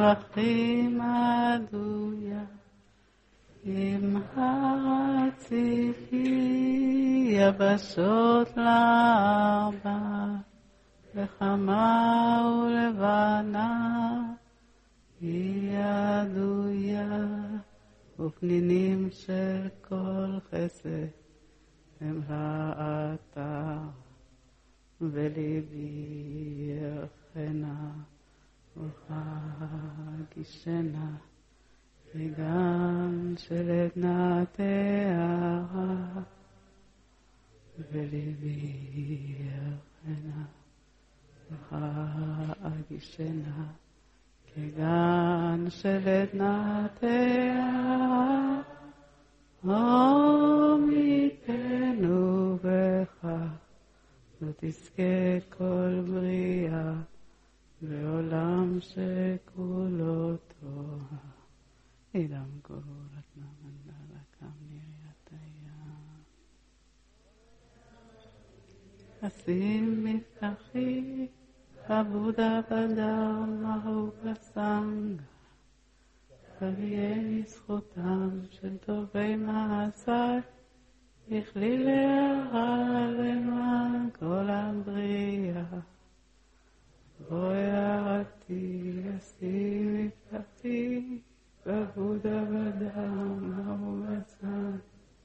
פרחים עדויה, עם הרציפי יבשות לארבע, וחמה ולבנה היא עדויה, ופנינים של כל חסד הם האתר, וליבי ירחנה וחגישנה בגן של עדנה תארה, וליבי ירחנה וחגישנה כגן של עדנה תארה. עמיתנו בך לא תזכה כל בריאה, בעולם שכולו טובה, אידם גאולת נמנדה לקם נראית הים. אשים מבטחי עבודה בדר מהו בסנגה, ויהיה זכותם של טובי מעשיי, יכלי להרע למען כל הבריאה. בואי הערתי אשים מבטחי בעבודה בדר מהו בסנגה,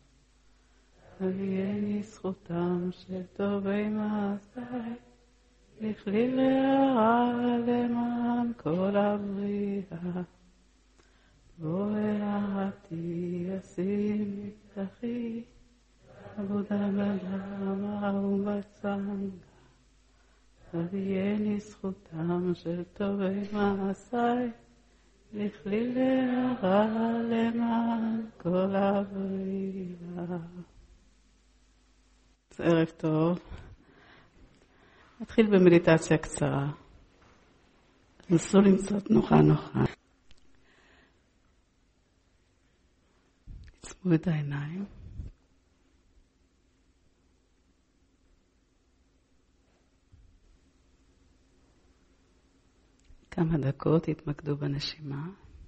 ויהיה זכותם של טובי מעשיי, יכלי להרע למען כל הבריאה. בואי הערתי אשים מבטחי עבודה בדר מהו בסנגה, ויהיה זכותם של טובי מעשיי, יכלי להרע למען כל הבריאה. ערב טוב. נתחיל במדיטציה קצרה. נסו למצוא תנוחה נוחה. עצמו את העיניים. כמה דקות התמקדו בנשימה.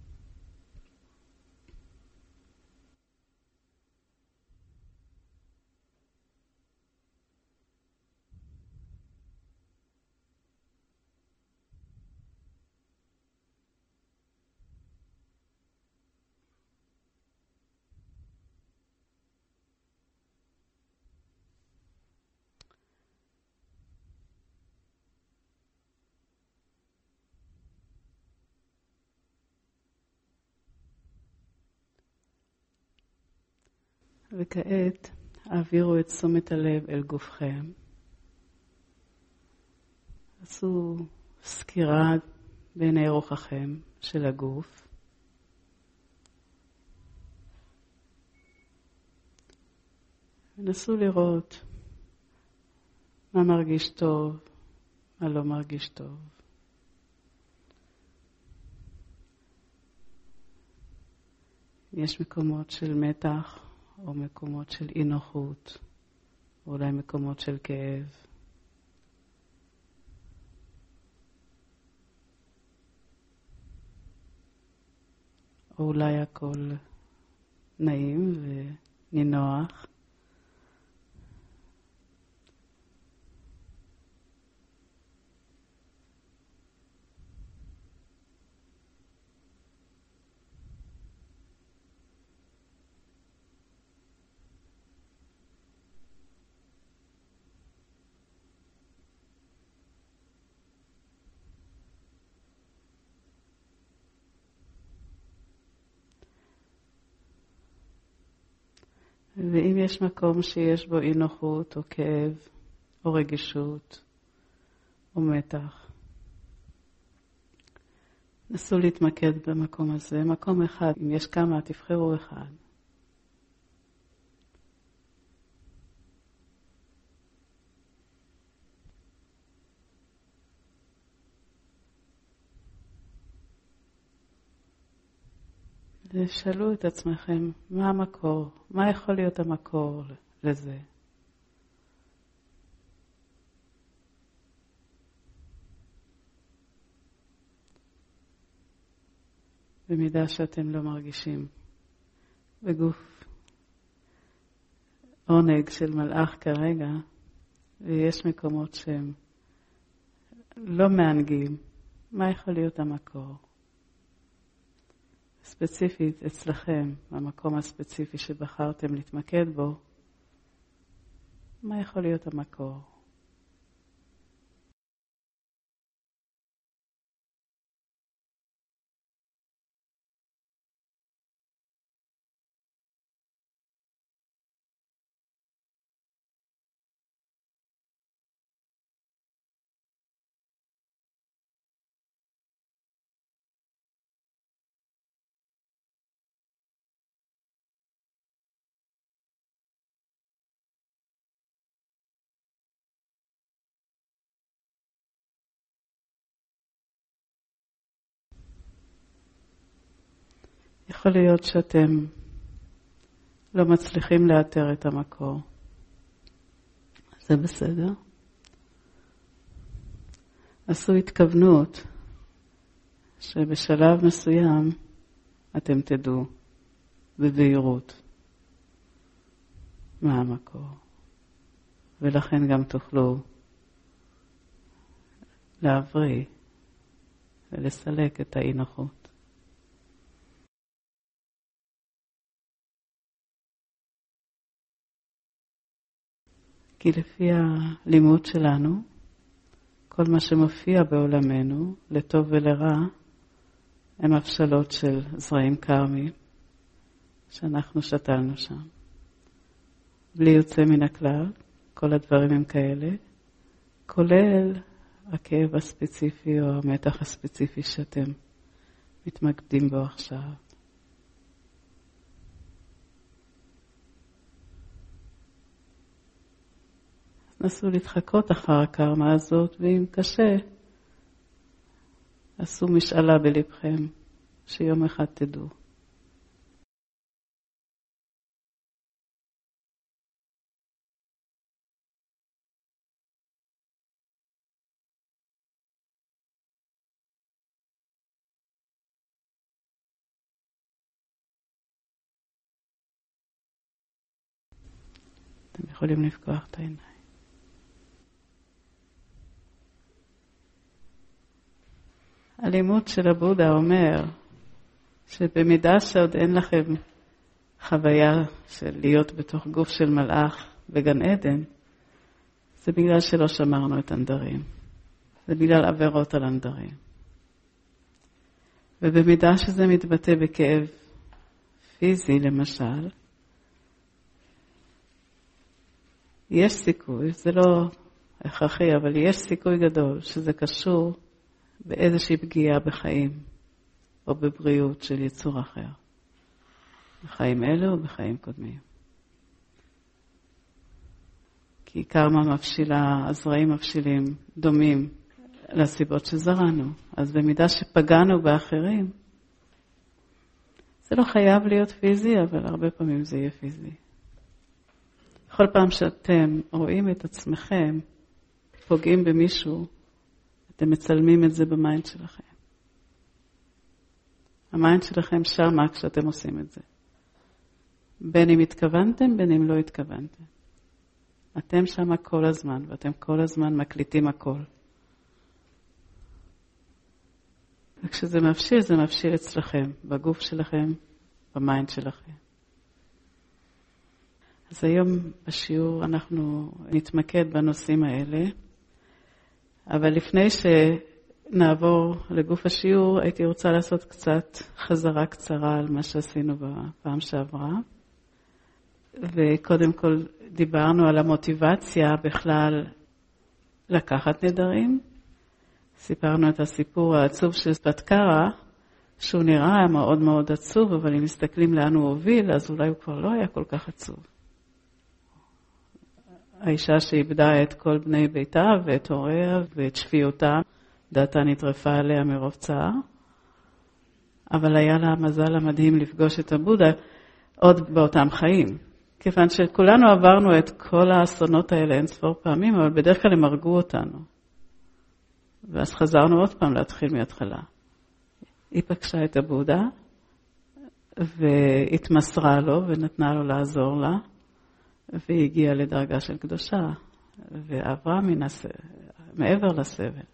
וכעת העבירו את תשומת הלב אל גופכם. עשו סקירה בעיני רוחכם של הגוף. ונסו לראות מה מרגיש טוב, מה לא מרגיש טוב. יש מקומות של מתח, או מקומות של אי נוחות, או אולי מקומות של כאב. או אולי הכל נעים ונינוח. ואם יש מקום שיש בו אי נוחות או כאב או רגישות או מתח, נסו להתמקד במקום הזה, מקום אחד. אם יש כמה, תבחרו אחד. ושאלו את עצמכם, מה המקור? מה יכול להיות המקור לזה? במידה שאתם לא מרגישים בגוף עונג של מלאך כרגע, ויש מקומות שהם לא מענגים, מה יכול להיות המקור? ספציפית אצלכם, המקום הספציפי שבחרתם להתמקד בו, מה יכול להיות המקור? יכול להיות שאתם לא מצליחים לאתר את המקור. זה בסדר. עשו התכוונות שבשלב מסוים אתם תדעו בבהירות מה המקור. ולכן גם תוכלו להבריא ולסלק את האי נוחות. כי לפי הלימוד שלנו, כל מה שמופיע בעולמנו, לטוב ולרע, הם הבשלות של זרעים קרמיים, שאנחנו שתלנו שם. בלי יוצא מן הכלל, כל הדברים הם כאלה, כולל הכאב הספציפי או המתח הספציפי שאתם מתמקדים בו עכשיו. נסו להתחקות אחר הקרמה הזאת, ואם קשה, עשו משאלה בלבכם, שיום אחד תדעו. אתם יכולים לפקוח את העיניים. הלימוד של הבודה אומר שבמידה שעוד אין לכם חוויה של להיות בתוך גוף של מלאך בגן עדן, זה בגלל שלא שמרנו את הנדרים. זה בגלל עבירות על הנדרים. ובמידה שזה מתבטא בכאב פיזי למשל, יש סיכוי, זה לא הכרחי, אבל יש סיכוי גדול שזה קשור באיזושהי פגיעה בחיים או בבריאות של יצור אחר. בחיים אלו או בחיים קודמים. כי קרמה מבשילה, הזרעים מבשילים דומים לסיבות שזרענו. אז במידה שפגענו באחרים, זה לא חייב להיות פיזי, אבל הרבה פעמים זה יהיה פיזי. בכל פעם שאתם רואים את עצמכם פוגעים במישהו, אתם מצלמים את זה במיינד שלכם. המיינד שלכם שמה כשאתם עושים את זה. בין אם התכוונתם, בין אם לא התכוונתם. אתם שמה כל הזמן, ואתם כל הזמן מקליטים הכל. וכשזה מבשיל, זה מבשיל אצלכם, בגוף שלכם, במיינד שלכם. אז היום בשיעור אנחנו נתמקד בנושאים האלה, אבל לפני שנעבור לגוף השיעור, הייתי רוצה לעשות קצת חזרה קצרה על מה שעשינו בפעם שעברה. וקודם כל דיברנו על המוטיבציה בכלל לקחת נדרים. סיפרנו את הסיפור העצוב של ספטקרה, שהוא נראה מאוד מאוד עצוב, אבל אם מסתכלים לאן הוא הוביל, אז אולי הוא כבר לא היה כל כך עצוב. האישה שאיבדה את כל בני ביתה ואת הוריה ואת שפיותה, דעתה נטרפה עליה מרוב צער, אבל היה לה המזל המדהים לפגוש את הבודה עוד באותם חיים. כיוון שכולנו עברנו את כל האסונות האלה אין ספור פעמים, אבל בדרך כלל הם הרגו אותנו. ואז חזרנו עוד פעם להתחיל מההתחלה. היא פגשה את הבודה, והתמסרה לו ונתנה לו לעזור לה, והיא הגיעה לדרגה של קדושה, ועברה מעבר לסבל.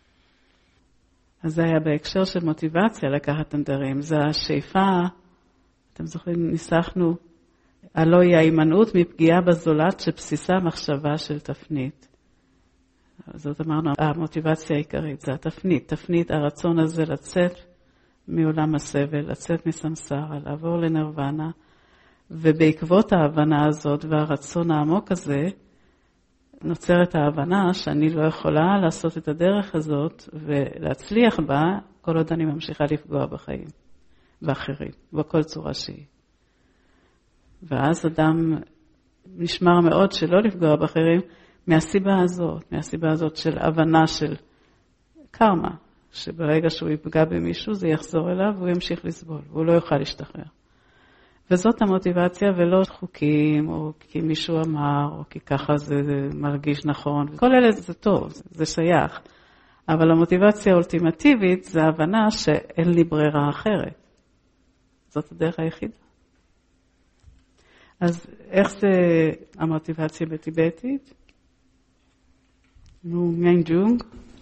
אז זה היה בהקשר של מוטיבציה לקחת נדרים. זה השאיפה, אתם זוכרים, ניסחנו, הלא היא ההימנעות מפגיעה בזולת שבסיסה מחשבה של תפנית. זאת אמרנו, המוטיבציה העיקרית זה התפנית. תפנית הרצון הזה לצאת מעולם הסבל, לצאת מסמסרה, לעבור לנרוונה, ובעקבות ההבנה הזאת והרצון העמוק הזה, נוצרת ההבנה שאני לא יכולה לעשות את הדרך הזאת ולהצליח בה כל עוד אני ממשיכה לפגוע בחיים, באחרים, בכל צורה שהיא. ואז אדם נשמר מאוד שלא לפגוע באחרים מהסיבה הזאת של הבנה של קרמה, שברגע שהוא יפגע במישהו זה יחזור אליו והוא ימשיך לסבול, והוא לא יוכל להשתחרר. וזאת המוטיבציה ולא חוקים, או כי מישהו אמר, או כי ככה זה מרגיש נכון. כל אלה זה טוב, זה שייך. אבל המוטיבציה האולטימטיבית זה ההבנה שאין לי ברירה אחרת. זאת הדרך היחידה. אז איך זה המוטיבציה בטיבטית? נו, מיין ג'ונג?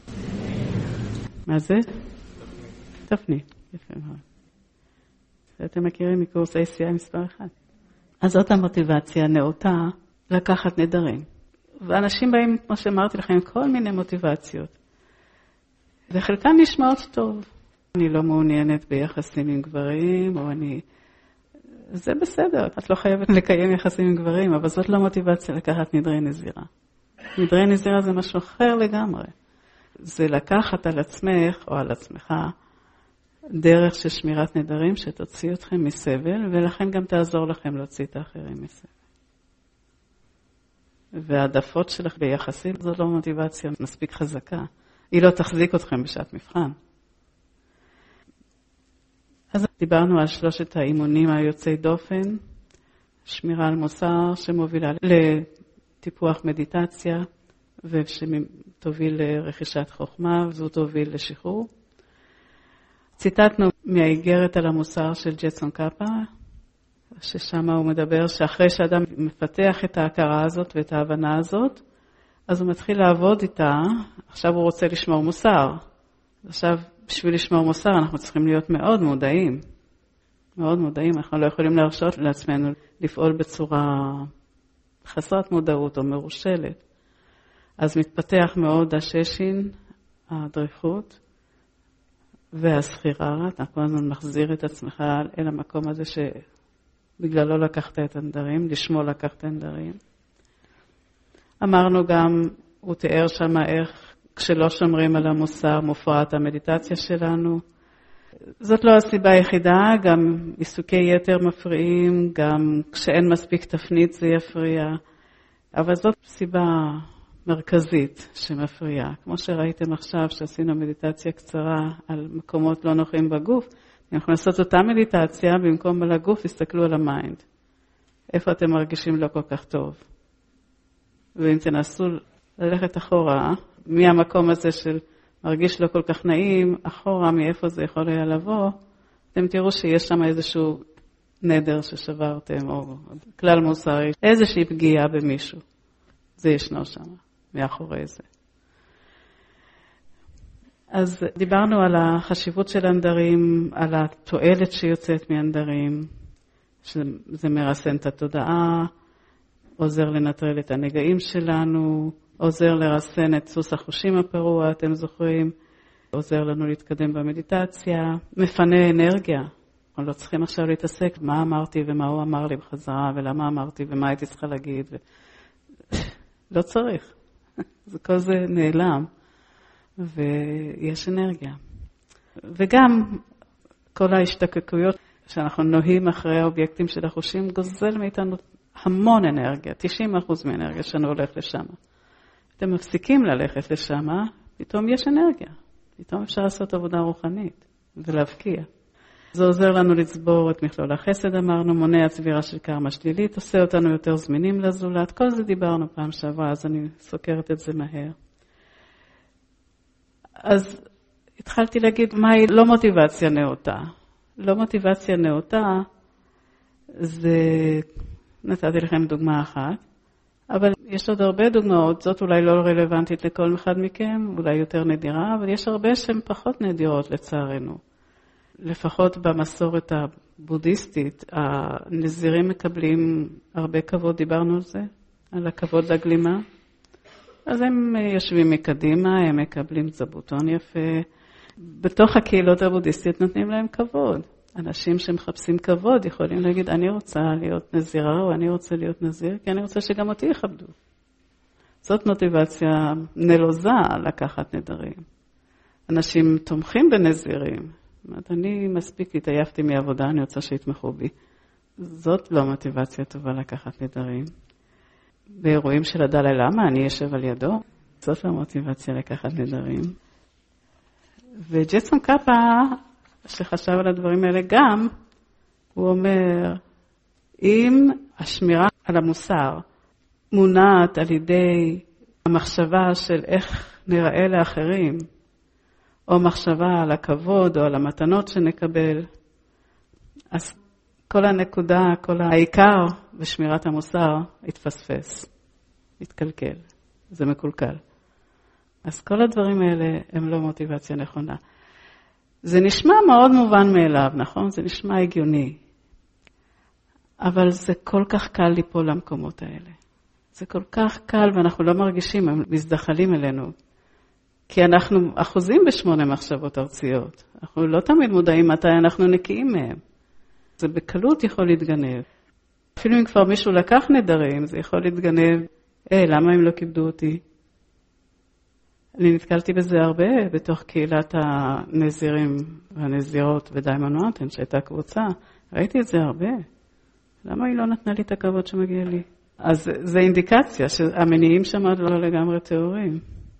מה זה? תפנית. יפה מאוד. אתם מכירים מקורס ACI מספר 1. אז זאת המוטיבציה הנאותה לקחת נדרים. ואנשים באים, כמו שאמרתי לכם, כל מיני מוטיבציות. וחלקן נשמעות טוב. אני לא מעוניינת ביחסים עם גברים, או זה בסדר, את לא חייבת לקיים יחסים עם גברים, אבל זאת לא מוטיבציה לקחת נדרי נזירה. נדרי נזירה זה משהו אחר לגמרי. זה לקחת על עצמך או על עצמך, דרך של שמירת נדרים שתוציא אתכם מסבל, ולכן גם תעזור לכם להוציא את האחרים מסבל. והעדפות שלך ביחסים זו לא מוטיבציה מספיק חזקה. היא לא תחזיק אתכם בשעת מבחן. אז דיברנו על 3 האימונים היוצאי דופן, שמירה על מוסר שמובילה לטיפוח מדיטציה, ושתוביל לרכישת חוכמה, וזו תוביל לשחרור. ציטטנו מהאיגרת על המוסר של ג'טסון קאפה, ששם הוא מדבר שאחרי שאדם מפתח את ההכרה הזאת ואת ההבנה הזאת, אז הוא מתחיל לעבוד איתה, עכשיו הוא רוצה לשמור מוסר. עכשיו, בשביל לשמור מוסר אנחנו צריכים להיות מאוד מודעים. מאוד מודעים, אנחנו לא יכולים להרשות לעצמנו לפעול בצורה חסרת מודעות או מרושלת. אז מתפתח מאוד הששין, הדריכות, והסחירה, אתה כל הזמן מחזיר את עצמך אל המקום הזה שבגללו לקחת את הנדרים, לשמו לקחת הנדרים. אמרנו גם, הוא תיאר שם איך כשלא שומרים על המוסר מופרעת המדיטציה שלנו. זאת לא הסיבה היחידה, גם עיסוקי יתר מפריעים, גם כשאין מספיק תפנית זה יפריע, אבל זאת סיבה מרכזית שמפריעה. כמו שראיתם עכשיו שעשינו מדיטציה קצרה על מקומות לא נוחים בגוף, אנחנו נעשות אותה מדיטציה, במקום על הגוף תסתכלו על המיינד. איפה אתם מרגישים לא כל כך טוב? ואם תנסו ללכת אחורה, מהמקום הזה של מרגיש לא כל כך נעים, אחורה מאיפה זה יכול היה לבוא, אתם תראו שיש שם איזשהו נדר ששברתם, או כלל מוסרי, איזושהי פגיעה במישהו. זה ישנו שם. מאחורי זה. אז דיברנו על החשיבות של הנדרים, על התועלת שיוצאת מהנדרים, שזה מרסן את התודעה, עוזר לנטרל את הנגעים שלנו, עוזר לרסן את סוס החושים הפרוע, אתם זוכרים, עוזר לנו להתקדם במדיטציה, מפנה אנרגיה. אנחנו לא צריכים עכשיו להתעסק מה אמרתי ומה הוא אמר לי בחזרה, ולמה אמרתי ומה הייתי צריכה להגיד. לא צריך. זה כל זה נעלם, ויש אנרגיה. וגם כל ההשתקקויות שאנחנו נוהים אחרי האובייקטים של החושים, גוזל מאיתנו המון אנרגיה, 90% מהאנרגיה שלנו הולך לשם. אתם מפסיקים ללכת לשם, פתאום יש אנרגיה. פתאום אפשר לעשות עבודה רוחנית ולהבקיע. זה עוזר לנו לצבור את מכלול החסד, אמרנו, מונע צבירה של קרמה שלילית, עושה אותנו יותר זמינים לזולת. כל זה דיברנו פעם שעברה, אז אני סוקרת את זה מהר. אז התחלתי להגיד מהי לא מוטיבציה נאותה. לא מוטיבציה נאותה, זה, נתתי לכם דוגמה אחת, אבל יש עוד הרבה דוגמאות, זאת אולי לא רלוונטית לכל אחד מכם, אולי יותר נדירה, אבל יש הרבה שהן פחות נדירות לצערנו. לפחות במסורת הבודהיסטית, הנזירים מקבלים הרבה כבוד, דיברנו על זה, על הכבוד לגלימה. אז הם יושבים מקדימה, הם מקבלים זבוטון יפה. בתוך הקהילות הבודהיסטיות נותנים להם כבוד. אנשים שמחפשים כבוד יכולים להגיד, אני רוצה להיות נזירה או אני רוצה להיות נזיר, כי אני רוצה שגם אותי יכבדו. זאת מוטיבציה נלוזה לקחת נדרים. אנשים תומכים בנזירים. זאת אומרת, אני מספיק התעייפתי מעבודה, אני רוצה שיתמכו בי. זאת לא מוטיבציה טובה לקחת נדרים. באירועים של הדלי למה, אני יושב על ידו. זאת לא מוטיבציה לקחת נדרים. וג'טסון קאפה, שחשב על הדברים האלה גם, הוא אומר, אם השמירה על המוסר מונעת על ידי המחשבה של איך נראה לאחרים, או מחשבה על הכבוד או על המתנות שנקבל, אז כל הנקודה, כל העיקר בשמירת המוסר התפספס, התקלקל, זה מקולקל. אז כל הדברים האלה הם לא מוטיבציה נכונה. זה נשמע מאוד מובן מאליו, נכון? זה נשמע הגיוני. אבל זה כל כך קל ליפול למקומות האלה. זה כל כך קל ואנחנו לא מרגישים, הם מזדחלים אלינו. כי אנחנו אחוזים ב8 מחשבות ארציות. אנחנו לא תמיד מודעים מתי אנחנו נקיים מהם. זה בקלות יכול להתגנב. אפילו אם כבר מישהו לקח נדרים, זה יכול להתגנב. למה הם לא כיבדו אותי? אני נתקלתי בזה הרבה בתוך קהילת הנזירים והנזירות ודיימון מאונטן, שהייתה קבוצה. ראיתי את זה הרבה. למה היא לא נתנה לי את הכבוד שמגיע לי? אז זה אינדיקציה שהמניעים שם לא לגמרי תיאוריים.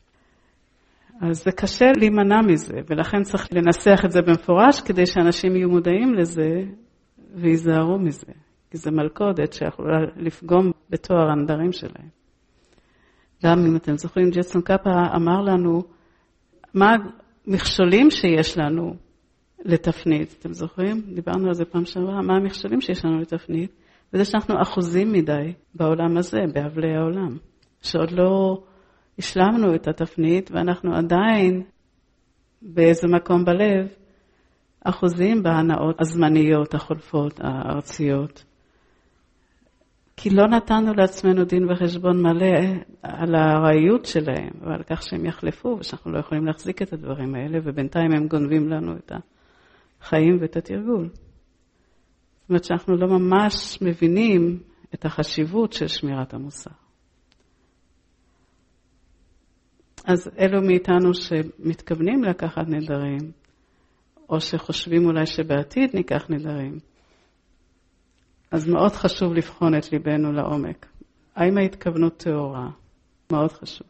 אז זה קשה להימנע מזה, ולכן צריך לנסח את זה במפורש, כדי שאנשים יהיו מודעים לזה ויזהרו מזה. כי זה מלכודת שיכולה לפגום בתואר הנדרים שלהם. גם אם אתם זוכרים, ג'טסון קאפה אמר לנו מה המכשולים שיש לנו לתפנית. אתם זוכרים? דיברנו על זה פעם שעברה, מה המכשולים שיש לנו לתפנית? וזה שאנחנו אחוזים מדי בעולם הזה, באבלי העולם. שעוד לא השלמנו את התפנית, ואנחנו עדיין באיזה מקום בלב, אחוזים בהנאות הזמניות, החולפות, הארציות. כי לא נתנו לעצמנו דין וחשבון מלא על הרעיות שלהם, ועל כך שהם יחלפו, ושאנחנו לא יכולים להחזיק את הדברים האלה, ובינתיים הם גונבים לנו את החיים ואת התרגול. זאת אומרת שאנחנו לא ממש מבינים את החשיבות של שמירת המוסר. אז אלו מאיתנו שמתכוונים לקחת נדרים, או שחושבים אולי שבעתיד ניקח נדרים, אז מאוד חשוב לבחון את ליבנו לעומק. האם ההתכוונות טהורה? מאוד חשוב.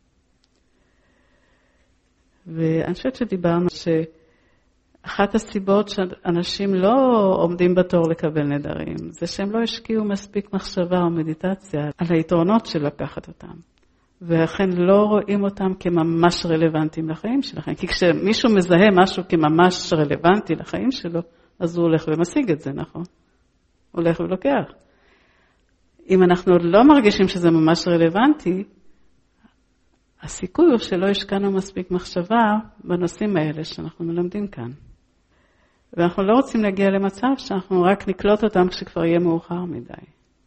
ואני חושבת שדיברנו שאחת הסיבות שאנשים לא עומדים בתור לקבל נדרים, זה שהם לא השקיעו מספיק מחשבה או מדיטציה על היתרונות של לקחת אותם. ולכן לא רואים אותם כממש רלוונטיים לחיים שלכם. כי כשמישהו מזהה משהו כממש רלוונטי לחיים שלו, אז הוא הולך ומשיג את זה, נכון? הולך ולוקח. אם אנחנו לא מרגישים שזה ממש רלוונטי, הסיכוי הוא שלא השקענו מספיק מחשבה בנושאים האלה שאנחנו מלמדים כאן. ואנחנו לא רוצים להגיע למצב שאנחנו רק נקלוט אותם כשכבר יהיה מאוחר מדי.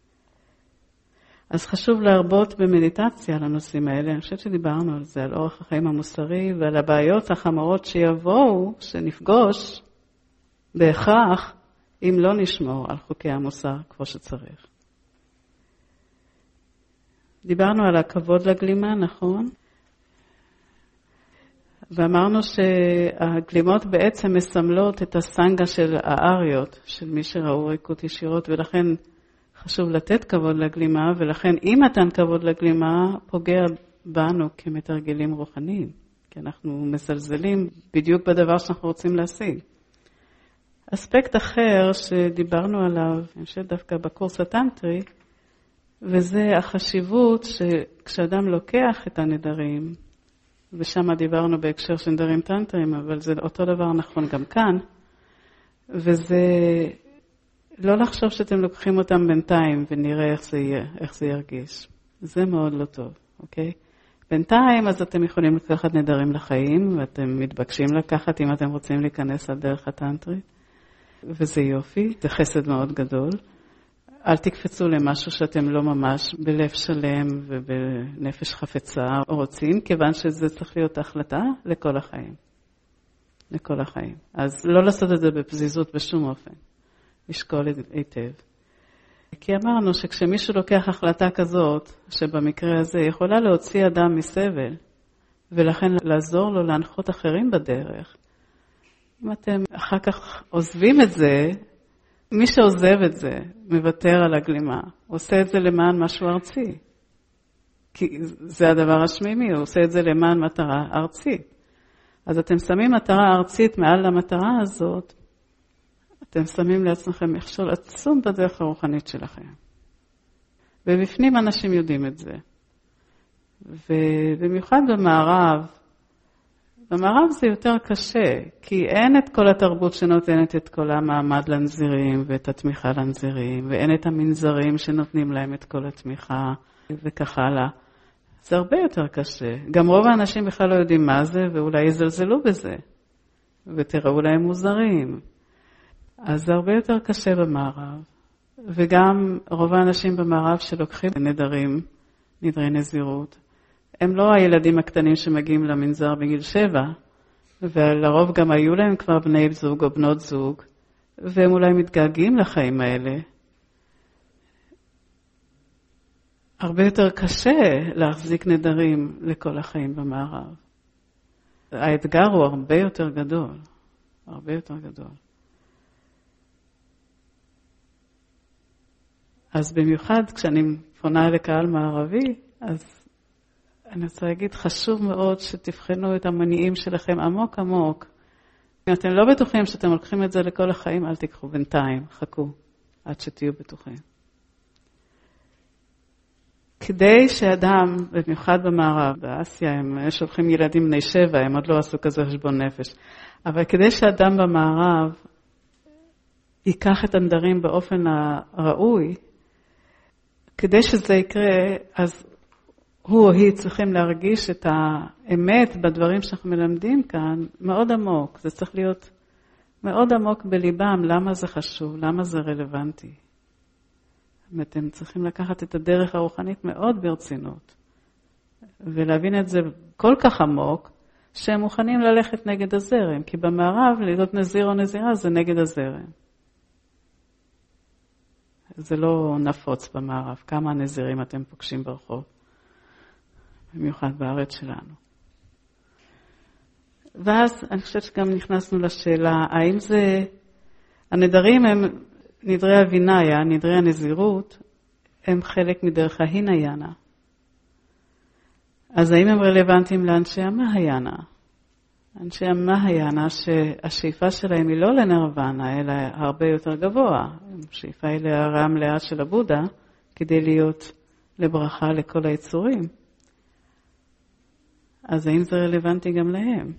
אז חשוב להרבות במדיטציה על הנושאים האלה. אני חושבת שדיברנו על זה, על אורח החיים המוסרי ועל הבעיות החמורות שיבואו, שנפגוש בהכרח, אם לא נשמור על חוקי המוסר כמו שצריך. דיברנו על הכבוד לגלימה, נכון? ואמרנו שהגלימות בעצם מסמלות את הסנגה של האריות, של מי שראו ריקות ישירות, ולכן חשוב לתת כבוד לגלימה, ולכן אם מתן כבוד לגלימה פוגע בנו כמתרגלים רוחניים, כי אנחנו מזלזלים בדיוק בדבר שאנחנו רוצים להשיג. אספקט אחר שדיברנו עליו, אני חושבת דווקא בקורס הטנטרי, וזה החשיבות שכשאדם לוקח את הנדרים, ושם דיברנו בהקשר של נדרים טנטריים, אבל זה אותו דבר נכון גם כאן, וזה לא לחשוב שאתם לוקחים אותם בינתיים ונראה איך זה יהיה, איך זה ירגיש. זה מאוד לא טוב, אוקיי? בינתיים אז אתם יכולים לקחת נדרים לחיים, ואתם מתבקשים לקחת אם אתם רוצים להיכנס לדרך הטנטרית, וזה יופי, זה חסד מאוד גדול. אל תקפצו למשהו שאתם לא ממש בלב שלם ובנפש חפצה רוצים, כיוון שזה צריך להיות החלטה לכל החיים. לכל החיים. אז לא לעשות את זה בפזיזות בשום אופן. לשקול היטב. כי אמרנו שכשמישהו לוקח החלטה כזאת, שבמקרה הזה יכולה להוציא אדם מסבל, ולכן לעזור לו להנחות אחרים בדרך, אם אתם אחר כך עוזבים את זה, מי שעוזב את זה מוותר על הגלימה, עושה את זה למען משהו ארצי. כי זה הדבר השמימי, הוא עושה את זה למען מטרה ארצית. אז אתם שמים מטרה ארצית מעל למטרה הזאת, אתם שמים לעצמכם מכשול עצום בדרך הרוחנית שלכם. ובפנים אנשים יודעים את זה. ובמיוחד במערב, במערב זה יותר קשה, כי אין את כל התרבות שנותנת את כל המעמד לנזירים ואת התמיכה לנזירים, ואין את המנזרים שנותנים להם את כל התמיכה וכך הלאה. זה הרבה יותר קשה. גם רוב האנשים בכלל לא יודעים מה זה, ואולי יזלזלו בזה, ותראו להם מוזרים. אז זה הרבה יותר קשה במערב. וגם רוב האנשים במערב שלוקחים נדרים, נדרי נזירות, הם לא הילדים הקטנים שמגיעים למנזר בגיל 7, ולרוב גם היו להם כבר בני זוג או בנות זוג, והם אולי מתגעגעים לחיים האלה. הרבה יותר קשה להחזיק נדרים לכל החיים במערב. האתגר הוא הרבה יותר גדול, הרבה יותר גדול. אז במיוחד כשאני פונה לקהל מערבי, אז אני רוצה להגיד, חשוב מאוד שתבחנו את המניעים שלכם עמוק עמוק. אם אתם לא בטוחים שאתם לוקחים את זה לכל החיים, אל תיקחו בינתיים, חכו, עד שתהיו בטוחים. כדי שאדם, במיוחד במערב, באסיה, הם שולחים ילדים בני 7, הם עוד לא עשו כזה חשבון נפש. אבל כדי שאדם במערב ייקח את הנדרים באופן הראוי, כדי שזה יקרה, אז הוא או היא צריכים להרגיש את האמת בדברים שאנחנו מלמדים כאן מאוד עמוק. זה צריך להיות מאוד עמוק בליבם, למה זה חשוב, למה זה רלוונטי. אתם צריכים לקחת את הדרך הרוחנית מאוד ברצינות, ולהבין את זה כל כך עמוק, שהם מוכנים ללכת נגד הזרם, כי במערב להיות נזיר או נזירה זה נגד הזרם. זה לא נפוץ במערב, כמה נזירים אתם פוגשים ברחוב, במיוחד בארץ שלנו. ואז אני חושבת שגם נכנסנו לשאלה, האם זה, הנדרים הם נדרי הוויניה, נדרי הנזירות, הם חלק מדרך ההיניינה. אז האם הם רלוונטיים לאנשי המהיינה? אנשי המהיינה שהשאיפה שלהם היא לא לנרוונה, אלא הרבה יותר גבוה. השאיפה היא להראה המלאה של הבודה, כדי להיות לברכה לכל היצורים. אז האם זה רלוונטי גם להם?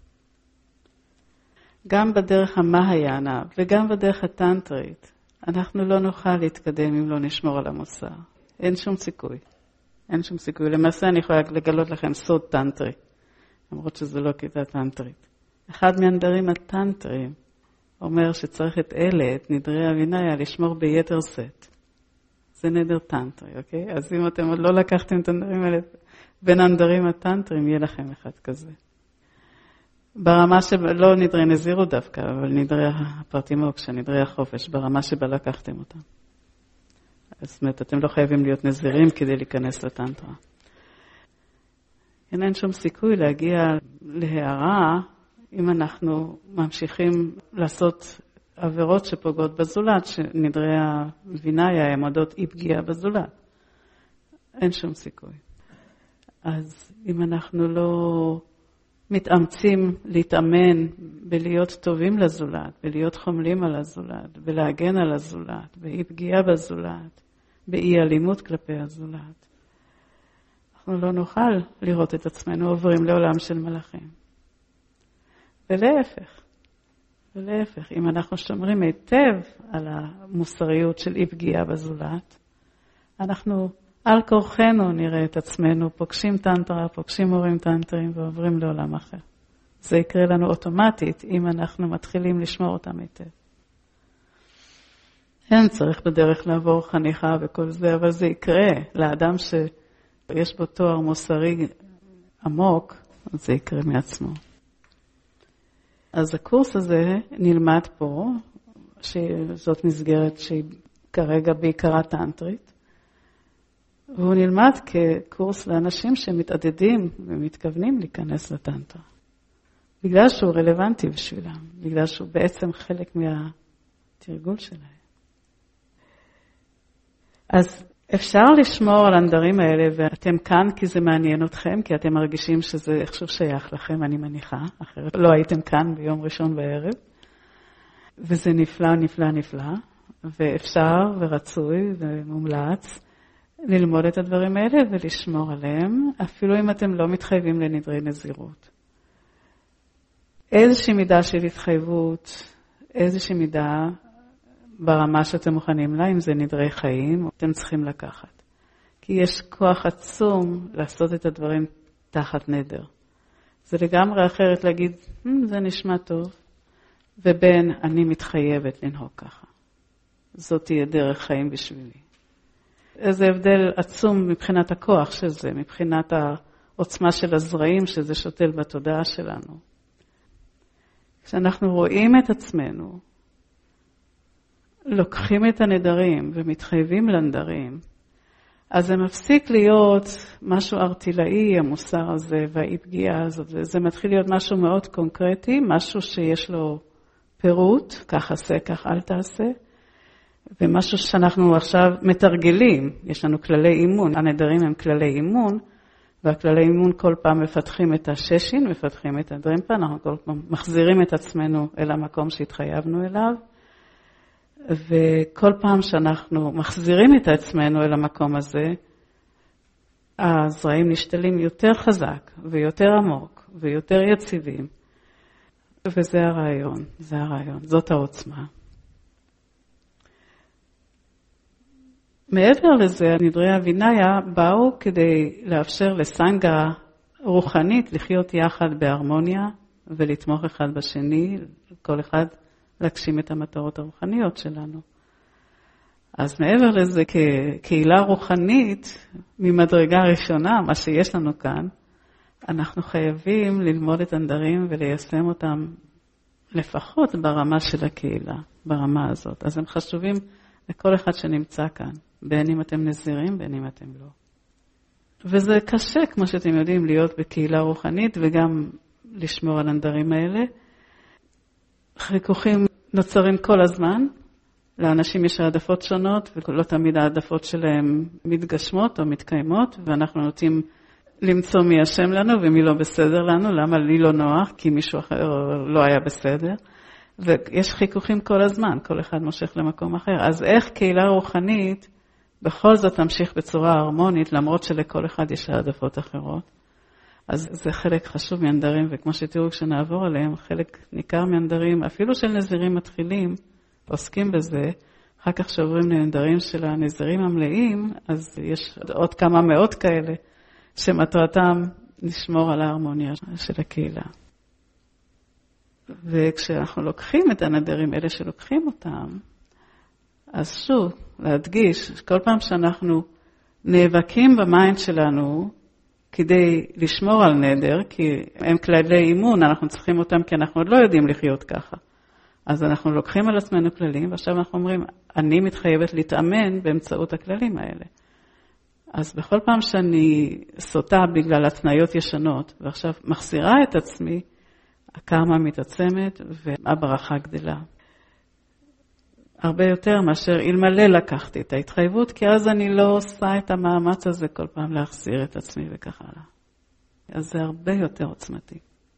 גם בדרך המהיינה וגם בדרך הטנטרית, אנחנו לא נוכל להתקדם אם לא נשמור על המוסר. אין שום סיכוי. אין שום סיכוי. למעשה אני יכולה לגלות לכם סוד טנטרי, למרות שזה לא כיתה טנטרית. אחד מהנדרים הטנטריים אומר שצריך את אלה, את נדרי הוויניה, לשמור ביתר שאת. זה נדר טנטרי, אוקיי? אז אם אתם עוד לא לקחתם את הנדרים האלה, בין הנדרים הטנטריים יהיה לכם אחד כזה. ברמה שלא נדרי נזירות דווקא, אבל נדרי הפרטימוקש, נדרי החופש, ברמה שבה לקחתם אותם. זאת אומרת, אתם לא חייבים להיות נזירים כדי להיכנס לטנטרה. אין שום סיכוי להגיע להערה אם אנחנו ממשיכים לעשות עבירות שפוגעות בזולת, שנדרי הוויניה הם עודות אי פגיעה בזולת. אין שום סיכוי. אז אם אנחנו לא מתאמצים להתאמן בלהיות טובים לזולת, בלהיות חומלים על הזולת, בלהגן על הזולת, באי פגיעה בזולת, באי אלימות כלפי הזולת, אנחנו לא נוכל לראות את עצמנו עוברים לעולם של מלאכים. ולהפך, ולהפך, אם אנחנו שומרים היטב על המוסריות של אי פגיעה בזולת, אנחנו על כורחנו נראה את עצמנו, פוגשים טנטרה, פוגשים מורים טנטרים ועוברים לעולם אחר. זה יקרה לנו אוטומטית אם אנחנו מתחילים לשמור אותם היטב. אין צריך בדרך לעבור חניכה וכל זה, אבל זה יקרה לאדם שיש בו תואר מוסרי עמוק, זה יקרה מעצמו. אז הקורס הזה נלמד פה, שזאת מסגרת שהיא כרגע בעיקרה טנטרית, והוא נלמד כקורס לאנשים שמתעדדים ומתכוונים להיכנס לטנטרה. בגלל שהוא רלוונטי בשבילם, בגלל שהוא בעצם חלק מהתרגול שלהם. אז אפשר לשמור על הנדרים האלה, ואתם כאן כי זה מעניין אתכם, כי אתם מרגישים שזה איכשהו שייך לכם, אני מניחה, אחרת לא הייתם כאן ביום ראשון בערב. וזה נפלא, נפלא, נפלא, ואפשר ורצוי ומומלץ ללמוד את הדברים האלה ולשמור עליהם, אפילו אם אתם לא מתחייבים לנדרי נזירות. איזושהי מידה של התחייבות, איזושהי מידה ברמה שאתם מוכנים לה, אם זה נדרי חיים, אתם צריכים לקחת. כי יש כוח עצום לעשות את הדברים תחת נדר. זה לגמרי אחרת להגיד, זה נשמע טוב, ובין אני מתחייבת לנהוג ככה. זאת תהיה דרך חיים בשבילי. איזה הבדל עצום מבחינת הכוח של זה, מבחינת העוצמה של הזרעים שזה שותל בתודעה שלנו. כשאנחנו רואים את עצמנו, לוקחים את הנדרים ומתחייבים לנדרים, אז זה מפסיק להיות משהו ארטילאי, המוסר הזה והאי פגיעה הזאת, וזה מתחיל להיות משהו מאוד קונקרטי, משהו שיש לו פירוט, כך עשה, כך אל תעשה, ומשהו שאנחנו עכשיו מתרגלים, יש לנו כללי אימון, הנדרים הם כללי אימון, והכללי אימון כל פעם מפתחים את הששין, מפתחים את הדרימפה, אנחנו כל פעם מחזירים את עצמנו אל המקום שהתחייבנו אליו, וכל פעם שאנחנו מחזירים את עצמנו אל המקום הזה, הזרעים נשתלים יותר חזק ויותר עמוק ויותר יציבים, וזה הרעיון, זה הרעיון, זאת העוצמה. מעבר לזה, נדרי הוויניה באו כדי לאפשר לסנגה רוחנית לחיות יחד בהרמוניה ולתמוך אחד בשני, כל אחד להגשים את המטרות הרוחניות שלנו. אז מעבר לזה, כקהילה רוחנית, ממדרגה ראשונה, מה שיש לנו כאן, אנחנו חייבים ללמוד את הנדרים וליישם אותם לפחות ברמה של הקהילה, ברמה הזאת. אז הם חשובים לכל אחד שנמצא כאן, בין אם אתם נזירים, בין אם אתם לא. וזה קשה, כמו שאתם יודעים, להיות בקהילה רוחנית וגם לשמור על הנדרים האלה. חיכוכים נוצרים כל הזמן, לאנשים יש העדפות שונות, ולא תמיד העדפות שלהם מתגשמות או מתקיימות, ואנחנו נוטים למצוא מי השם לנו ומי לא בסדר לנו, למה לי לא נוח, כי מישהו אחר לא היה בסדר. ויש חיכוכים כל הזמן, כל אחד מושך למקום אחר. אז איך קהילה רוחנית בכל זאת תמשיך בצורה הרמונית, למרות שלכל אחד יש העדפות אחרות? אז זה חלק חשוב מהנדרים, וכמו שתראו כשנעבור עליהם, חלק ניכר מהנדרים, אפילו של נזירים מתחילים, עוסקים בזה, אחר כך שעוברים לנדרים של הנזירים המלאים, אז יש עוד כמה מאות כאלה, שמטרתם לשמור על ההרמוניה של הקהילה. וכשאנחנו לוקחים את הנדרים, אלה שלוקחים אותם, אז שוב, להדגיש, כל פעם שאנחנו נאבקים במיינד שלנו, כדי לשמור על נדר, כי הם כללי אימון, אנחנו צריכים אותם כי אנחנו עוד לא יודעים לחיות ככה. אז אנחנו לוקחים על עצמנו כללים, ועכשיו אנחנו אומרים, אני מתחייבת להתאמן באמצעות הכללים האלה. אז בכל פעם שאני סוטה בגלל התניות ישנות, ועכשיו מחזירה את עצמי, הקרמה מתעצמת והברכה גדלה. הרבה יותר מאשר אלמלא לקחתי את ההתחייבות, כי אז אני לא עושה את המאמץ הזה כל פעם להחזיר את עצמי וכך הלאה. אז זה הרבה יותר עוצמתי.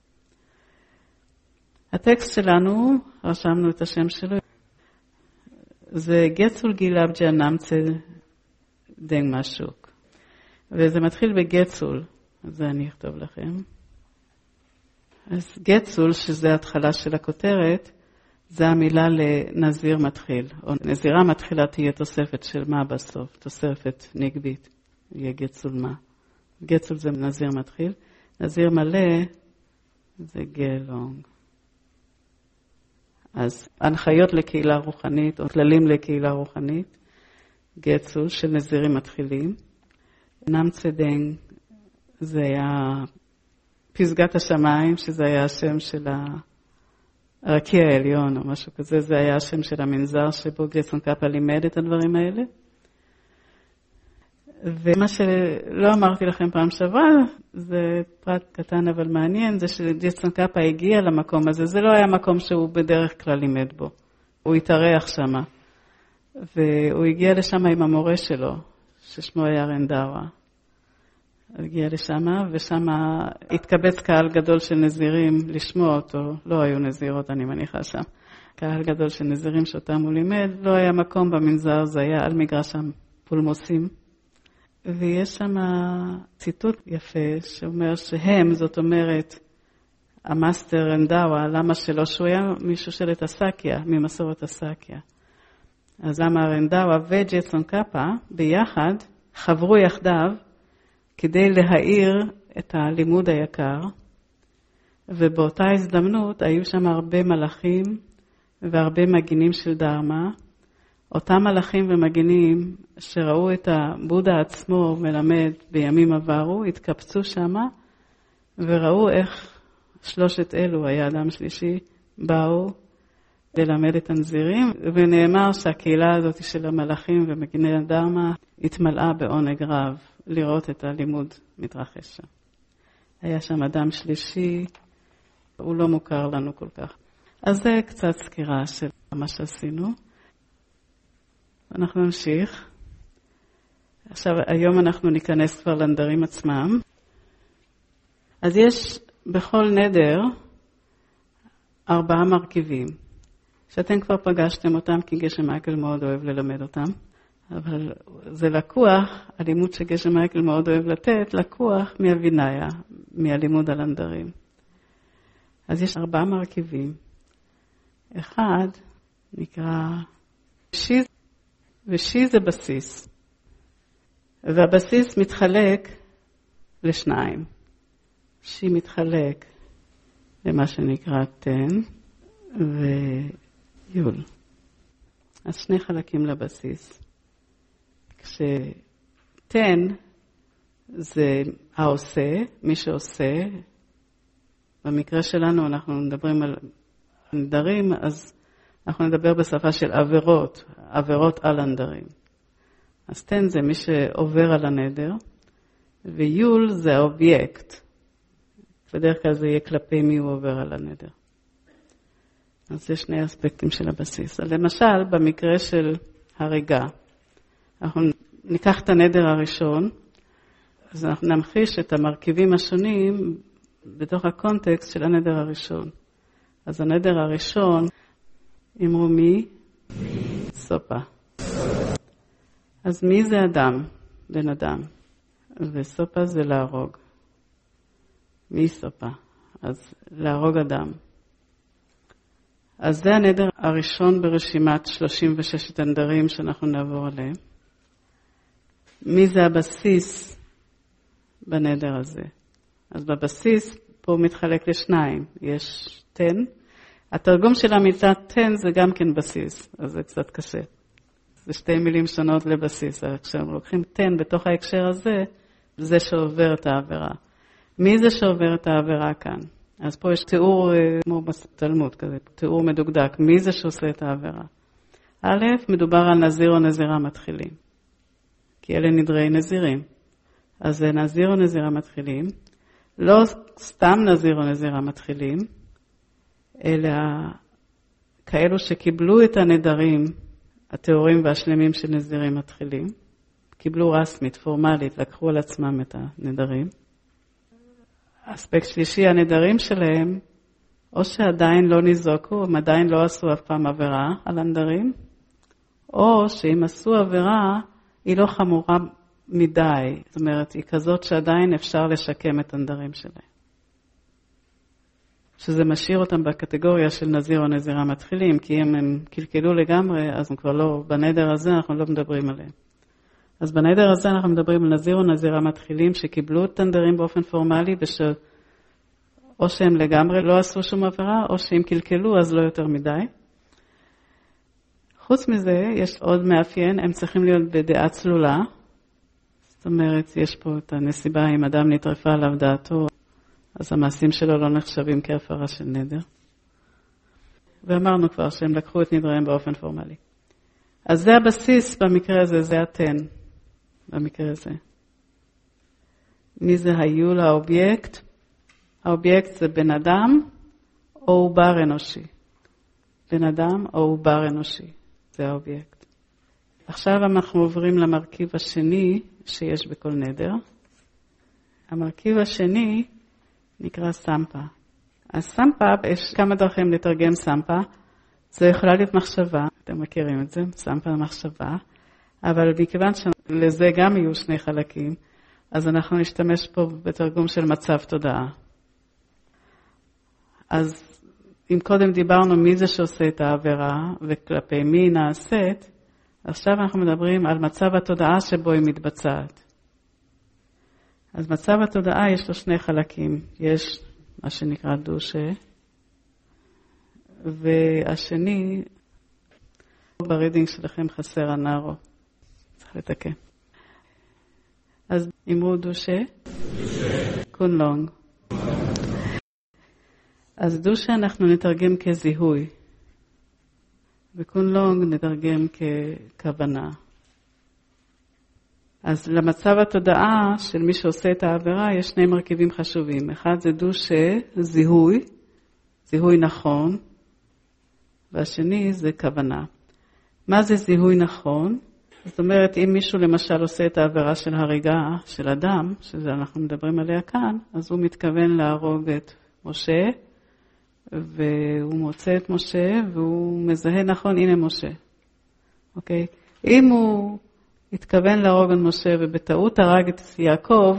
הטקסט שלנו, רשמנו את השם שלו, זה גצול גילאב ג'אנמצה דנג משוק. וזה מתחיל בגצול, אז זה אני אכתוב לכם. אז גצול, שזה ההתחלה של הכותרת, זה המילה לנזיר מתחיל, או נזירה מתחילה תהיה תוספת של מה בסוף, תוספת נגבית, יהיה גצול מה. גצול זה נזיר מתחיל, נזיר מלא זה גלונג. אז הנחיות לקהילה רוחנית, או כללים לקהילה רוחנית, גצול של נזירים מתחילים. נמצדנג זה היה פסגת השמיים, שזה היה השם של הרקיע העליון או משהו כזה, זה היה השם של המנזר שבו ג'ייסון קאפה לימד את הדברים האלה. ומה שלא אמרתי לכם פעם שעברה, זה פרט קטן אבל מעניין, זה שג'ייסון קאפה הגיע למקום הזה, זה לא היה מקום שהוא בדרך כלל לימד בו, הוא התארח שמה, והוא הגיע לשם עם המורה שלו, ששמו היה רנדאווה. הוא הגיע לשם, ושם התקבץ קהל גדול של נזירים לשמוע אותו, לא היו נזירות אני מניחה שם, קהל גדול של נזירים שאותם הוא לימד, לא היה מקום במנזר, זה היה על מגרש הפולמוסים. ויש שם ציטוט יפה שאומר שהם, זאת אומרת, המאסטר רנדאווה, למה שלא שהוא היה משושלת הסאקיה, ממסורת הסאקיה. אז למה רנדאווה וג'ייסון קאפה ביחד חברו יחדיו כדי להאיר את הלימוד היקר, ובאותה הזדמנות היו שם הרבה מלאכים והרבה מגינים של דרמה, אותם מלאכים ומגינים שראו את הבודה עצמו מלמד בימים עברו, התקפצו שם וראו איך שלושת אלו, היה אדם שלישי, באו ללמד את הנזירים, ונאמר שהקהילה הזאת של המלאכים ומגיני הדרמה התמלאה בעונג רב לראות את הלימוד מתרחש שם. היה שם אדם שלישי, הוא לא מוכר לנו כל כך. אז זה קצת סקירה של מה שעשינו. אנחנו נמשיך. עכשיו, היום אנחנו ניכנס כבר לנדרים עצמם. אז יש בכל נדר 4 מרכיבים, שאתם כבר פגשתם אותם, כי גשם מייקל מאוד אוהב ללמד אותם. אבל זה לקוח, הלימוד שגשם מייקל מאוד אוהב לתת, לקוח מהווינאיה, מהלימוד על הנדרים. אז יש 4 מרכיבים. אחד נקרא שיז, ושי זה בסיס. והבסיס מתחלק לשניים. שי מתחלק למה שנקרא תן ויול. אז 2 חלקים לבסיס. כשתן זה העושה, מי שעושה. במקרה שלנו אנחנו מדברים על נדרים, אז אנחנו נדבר בשפה של עבירות, עבירות על הנדרים. אז תן זה מי שעובר על הנדר, ויול זה האובייקט. בדרך כלל זה יהיה כלפי מי הוא עובר על הנדר. אז זה 2 אספקטים של הבסיס. למשל, במקרה של הריגה, אנחנו ניקח את הנדר הראשון, אז אנחנו נמחיש את המרכיבים השונים בתוך הקונטקסט של הנדר הראשון. אז הנדר הראשון, אמרו מי? סופה. אז מי זה אדם? בן אדם. וסופה זה להרוג. מי סופה? אז להרוג אדם. אז זה הנדר הראשון ברשימת 36 הנדרים שאנחנו נעבור עליהם. מי זה הבסיס בנדר הזה? אז בבסיס פה מתחלק לשניים. יש תן. התרגום של המילה תן זה גם כן בסיס, אז זה קצת קשה. זה 2 מילים שונות לבסיס. כשהם לוקחים תן בתוך ההקשר הזה, זה שעובר את העבירה. מי זה שעובר את העבירה כאן? אז פה יש תיאור כמו בתלמוד כזה, תיאור מדוקדק. מי זה שעושה את העבירה? א', מדובר על נזיר או נזירה מתחילים. כי אלה נדרי נזירים. אז זה נזיר או נזירה מתחילים. לא סתם נזיר או נזירה מתחילים, אלא כאלו שקיבלו את הנדרים, התיאורים והשלמים של נזירים מתחילים. קיבלו רסמית, פורמלית, לקחו על עצמם את הנדרים. אספקט שלישי, הנדרים שלהם, או שעדיין לא ניזוקו, הם עדיין לא עשו אף פעם עבירה על הנדרים, או שאם עשו עבירה, היא לא חמורה מדי. זאת אומרת, היא כזאת שעדיין אפשר לשקם את הנדרים שלהם. שזה משאיר אותם בקטגוריה של נזיר או נזירה מתחילים, כי אם הם קלקלו לגמרי, אז הם כבר לא, בנדר הזה אנחנו לא מדברים עליהם. אז בנדר הזה אנחנו מדברים על נזיר או נזירה מתחילים שקיבלו את הנדרים באופן פורמלי, או שהם לגמרי לא עשו שום עבירה, או שהם קלקלו אז לא יותר מדי. חוץ מזה, יש עוד מאפיין, הם צריכים להיות בדעה צלולה. זאת אומרת, יש פה את הנסיבה, אם אדם נטרפה עליו דעתו, אז המעשים שלו לא נחשבים כהפרה של נדר. ואמרנו כבר שהם לקחו את נדריהם באופן פורמלי. אז זה הבסיס במקרה הזה, זה התן, במקרה הזה. מי זה היו לאובייקט? האובייקט זה בן אדם או עובר אנושי. בן אדם או עובר אנושי, זה האובייקט. עכשיו אנחנו עוברים למרכיב השני שיש בכל נדר. המרכיב השני נקרא סמפה. אז סמפה, יש כמה דרכים לתרגם סמפה. זה יכולה להיות מחשבה, אתם מכירים את זה, סמפה למחשבה, אבל מכיוון שלזה גם יהיו שני חלקים, אז אנחנו נשתמש פה בתרגום של מצב תודעה. אז אם קודם דיברנו מי זה שעושה את העבירה וכלפי מי נעשית, עכשיו אנחנו מדברים על מצב התודעה שבו היא מתבצעת. אז מצב התודעה יש לו שני חלקים. יש מה שנקרא דושה, והשני, ברידינג שלכם חסר הנערו. צריך לתקן. אז אמרו דושה, קונלונג. אז דושה אנחנו נתרגם כזיהוי, וקונלונג נתרגם ככוונה. אז למצב התודעה של מי שעושה את העבירה יש שני מרכיבים חשובים. אחד זה דושה, זיהוי, זיהוי נכון, והשני זה כוונה. מה זה זיהוי נכון? זאת אומרת, אם מישהו למשל עושה את העבירה של הריגה של אדם, שזה אנחנו מדברים עליה כאן, אז הוא מתכוון להרוג את משה, והוא מוצא את משה, והוא מזהה נכון, הנה משה. אוקיי? אם הוא התכוון להרוג את משה, ובטעות הרג את יעקב,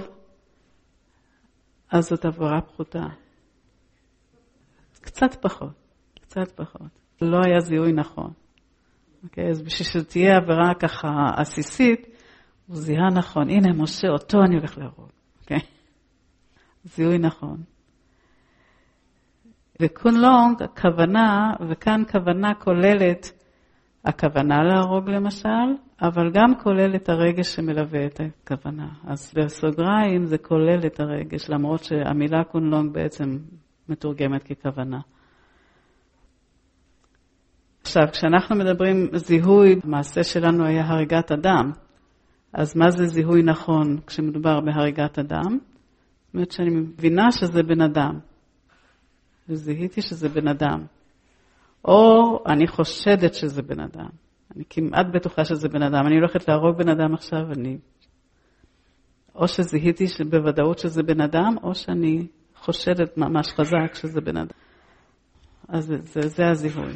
אז זאת עבירה פחותה. קצת פחות, קצת פחות. לא היה זיהוי נכון. אוקיי? אז בשביל שתהיה עבירה ככה עסיסית, הוא זיהה נכון, הנה משה, אותו אני הולך להרוג. אוקיי? זיהוי נכון. וקונלונג, הכוונה, וכאן כוונה כוללת הכוונה להרוג למשל, אבל גם כולל את הרגש שמלווה את הכוונה. אז בסוגריים זה כולל את הרגש, למרות שהמילה קונלונג בעצם מתורגמת ככוונה. עכשיו, כשאנחנו מדברים זיהוי, המעשה שלנו היה הריגת אדם. אז מה זה זיהוי נכון כשמדובר בהריגת אדם? זאת אומרת שאני מבינה שזה בן אדם. וזיהיתי שזה בן אדם. או אני חושדת שזה בן אדם. אני כמעט בטוחה שזה בן אדם. אני הולכת להרוג בן אדם עכשיו, או שזיהיתי בוודאות שזה בן אדם, או שאני חושדת ממש חזק שזה בן אדם. אז זה הזיהוי.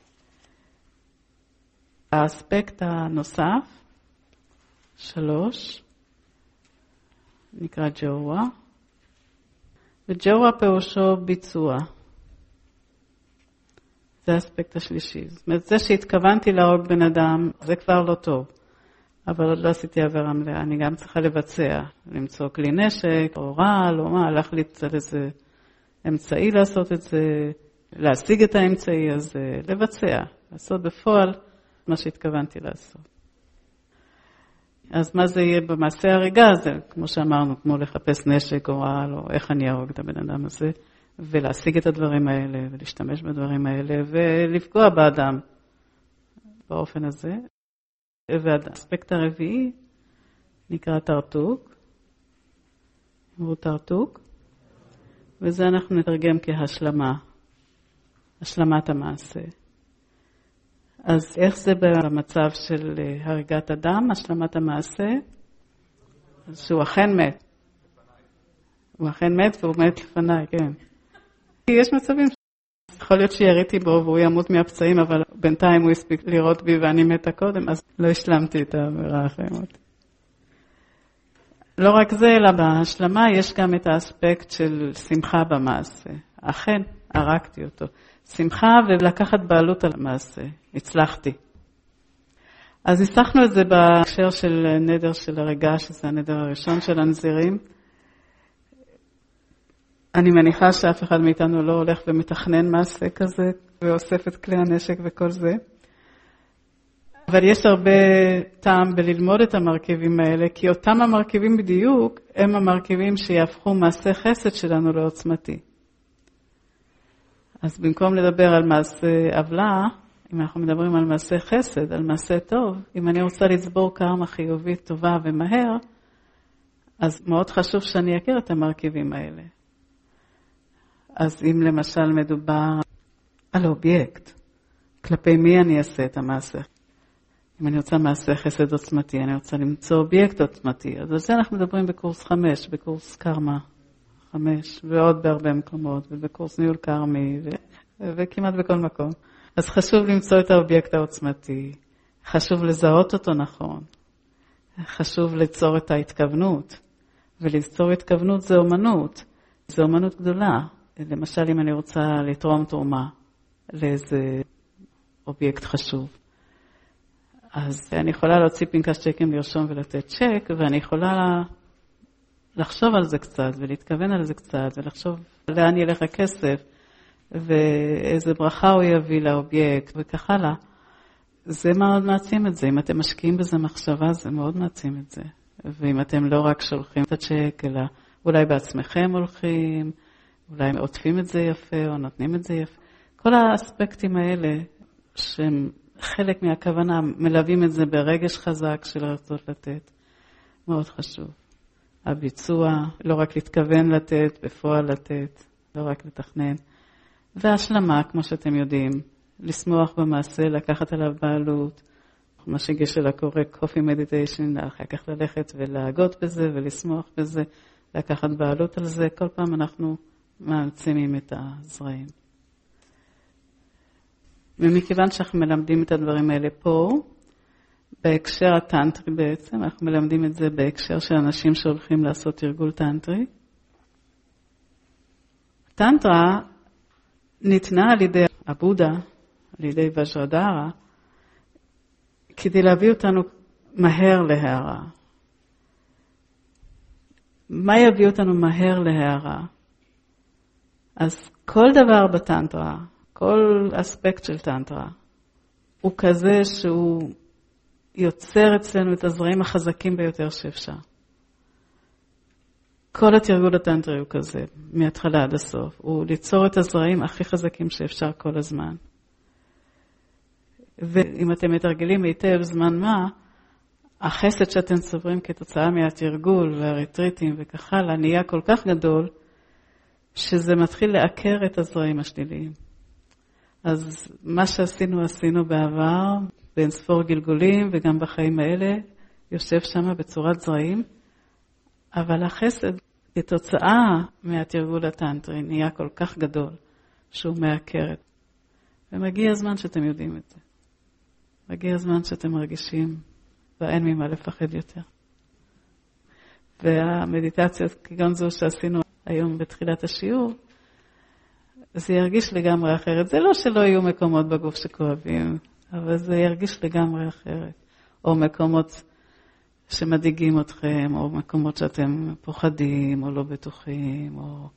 האספקט הנוסף, 3, נקרא ג'ואה. וג'ואה פירושו ביצוע. זה האספקט השלישי. זאת אומרת, זה שהתכוונתי להרוג בן אדם, זה כבר לא טוב. אבל עוד לא עשיתי עבירה מלאה. אני גם צריכה לבצע, למצוא כלי נשק, או רעל, או מה, להחליט על איזה אמצעי לעשות את זה, להשיג את האמצעי הזה, לבצע, לעשות בפועל מה שהתכוונתי לעשות. אז מה זה יהיה במעשה הריגה? זה, כמו שאמרנו, כמו לחפש נשק או רעל, או איך אני ארוג את הבן אדם הזה, ולהשיג את הדברים האלה, ולהשתמש בדברים האלה, ולפגוע באדם באופן הזה. והאספקט הרביעי נקרא תרתוק. אמרו תרתוק, וזה אנחנו נתרגם כהשלמה, השלמת המעשה. אז איך זה במצב של הריגת אדם, השלמת המעשה? שהוא אכן מת. הוא אכן מת והוא מת לפניי, כן. יש מצבים יכול להיות שיריתי בו והוא ימות מהפצעים, אבל בינתיים הוא הספיק לראות בי ואני מתה קודם, אז לא השלמתי את העבירה אחרי מות. לא רק זה, אלא בהשלמה יש גם את האספקט של שמחה במעשה. אכן, הרגתי אותו. שמחה ולקחת בעלות על המעשה. הצלחתי. אז ניסחנו את זה בהקשר של נדר של הרגע, שזה הנדר הראשון של הנזירים. אני מניחה שאף אחד מאיתנו לא הולך ומתכנן מעשה כזה, ואוסף את כלי הנשק וכל זה. אבל יש הרבה טעם בללמוד את המרכיבים האלה, כי אותם המרכיבים בדיוק הם המרכיבים שיהפכו מעשה חסד שלנו לעוצמתי. אז במקום לדבר על מעשה עוולה, אם אנחנו מדברים על מעשה חסד, על מעשה טוב, אם אני רוצה לצבור קרמה חיובית טובה ומהר, אז מאוד חשוב שאני אכיר את המרכיבים האלה. אז אם למשל מדובר על אובייקט, כלפי מי אני אעשה את המעשה? אם אני רוצה מעשה חסד עוצמתי, אני רוצה למצוא אובייקט עוצמתי. אז על זה אנחנו מדברים בקורס 5, בקורס קרמה 5, ועוד בהרבה מקומות, ובקורס ניהול קרמי, וכמעט בכל מקום. אז חשוב למצוא את האובייקט העוצמתי, חשוב לזהות אותו נכון, חשוב ליצור את ההתכוונות, וליצור התכוונות זה אומנות, זה אומנות גדולה. למשל, אם אני רוצה לתרום תרומה לאיזה אובייקט חשוב, אז אני יכולה להוציא פנקס צ'קים, לרשום ולתת צ'ק, ואני יכולה לחשוב על זה קצת, ולהתכוון על זה קצת, ולחשוב לאן ילך הכסף, ואיזה ברכה הוא יביא לאובייקט, וכך הלאה. זה מאוד מעצים את זה. אם אתם משקיעים בזה מחשבה, זה מאוד מעצים את זה. ואם אתם לא רק שולחים את הצ'ק, אלא אולי בעצמכם הולכים, אולי עוטפים את זה יפה, או נותנים את זה יפה. כל האספקטים האלה, שהם חלק מהכוונה, מלווים את זה ברגש חזק של רצות לתת. מאוד חשוב. הביצוע, לא רק להתכוון לתת, בפועל לתת, לא רק לתכנן. והשלמה, כמו שאתם יודעים, לשמוח במעשה, לקחת עליו בעלות, מה שגשלה קורא קופי מדיטיישן, אחר כך ללכת ולהגות בזה ולשמוח בזה, לקחת בעלות על זה. כל פעם אנחנו מעצימים את הזרעים. ומכיוון שאנחנו מלמדים את הדברים האלה פה, בהקשר הטנטרי בעצם, אנחנו מלמדים את זה בהקשר של אנשים שהולכים לעשות תרגול טנטרי. טנטרה ניתנה על ידי הבודה, על ידי וג'רדהרה, כדי להביא אותנו מהר להערה. מה יביא אותנו מהר להערה? אז כל דבר בטנטרה, כל אספקט של טנטרה, הוא כזה שהוא יוצר אצלנו את הזרעים החזקים ביותר שאפשר. כל התרגול הטנטרי הוא כזה, מההתחלה עד הסוף. הוא ליצור את הזרעים הכי חזקים שאפשר כל הזמן. ואם אתם מתרגלים היטב זמן מה, החסד שאתם צוברים כתוצאה מהתרגול והרטריטים וכך הלאה, נהיה כל כך גדול, שזה מתחיל לעקר את הזרעים השליליים. אז מה עשינו בעבר, בין ספור גלגולים וגם בחיים האלה, יושב שם בצורת זרעים, אבל החסד כתוצאה מהתרגול הטנטרי נהיה כל כך גדול, שהוא מעקר. ומגיע הזמן שאתם יודעים את זה. מגיע הזמן שאתם מרגישים, ואין ממה לפחד יותר. והמדיטציה, כגון זו שעשינו היום בתחילת השיעור, זה ירגיש לגמרי אחרת. זה לא שלא יהיו מקומות בגוף שכואבים, אבל זה ירגיש לגמרי אחרת. או מקומות שמדאיגים אתכם, או מקומות שאתם פוחדים, או לא בטוחים, או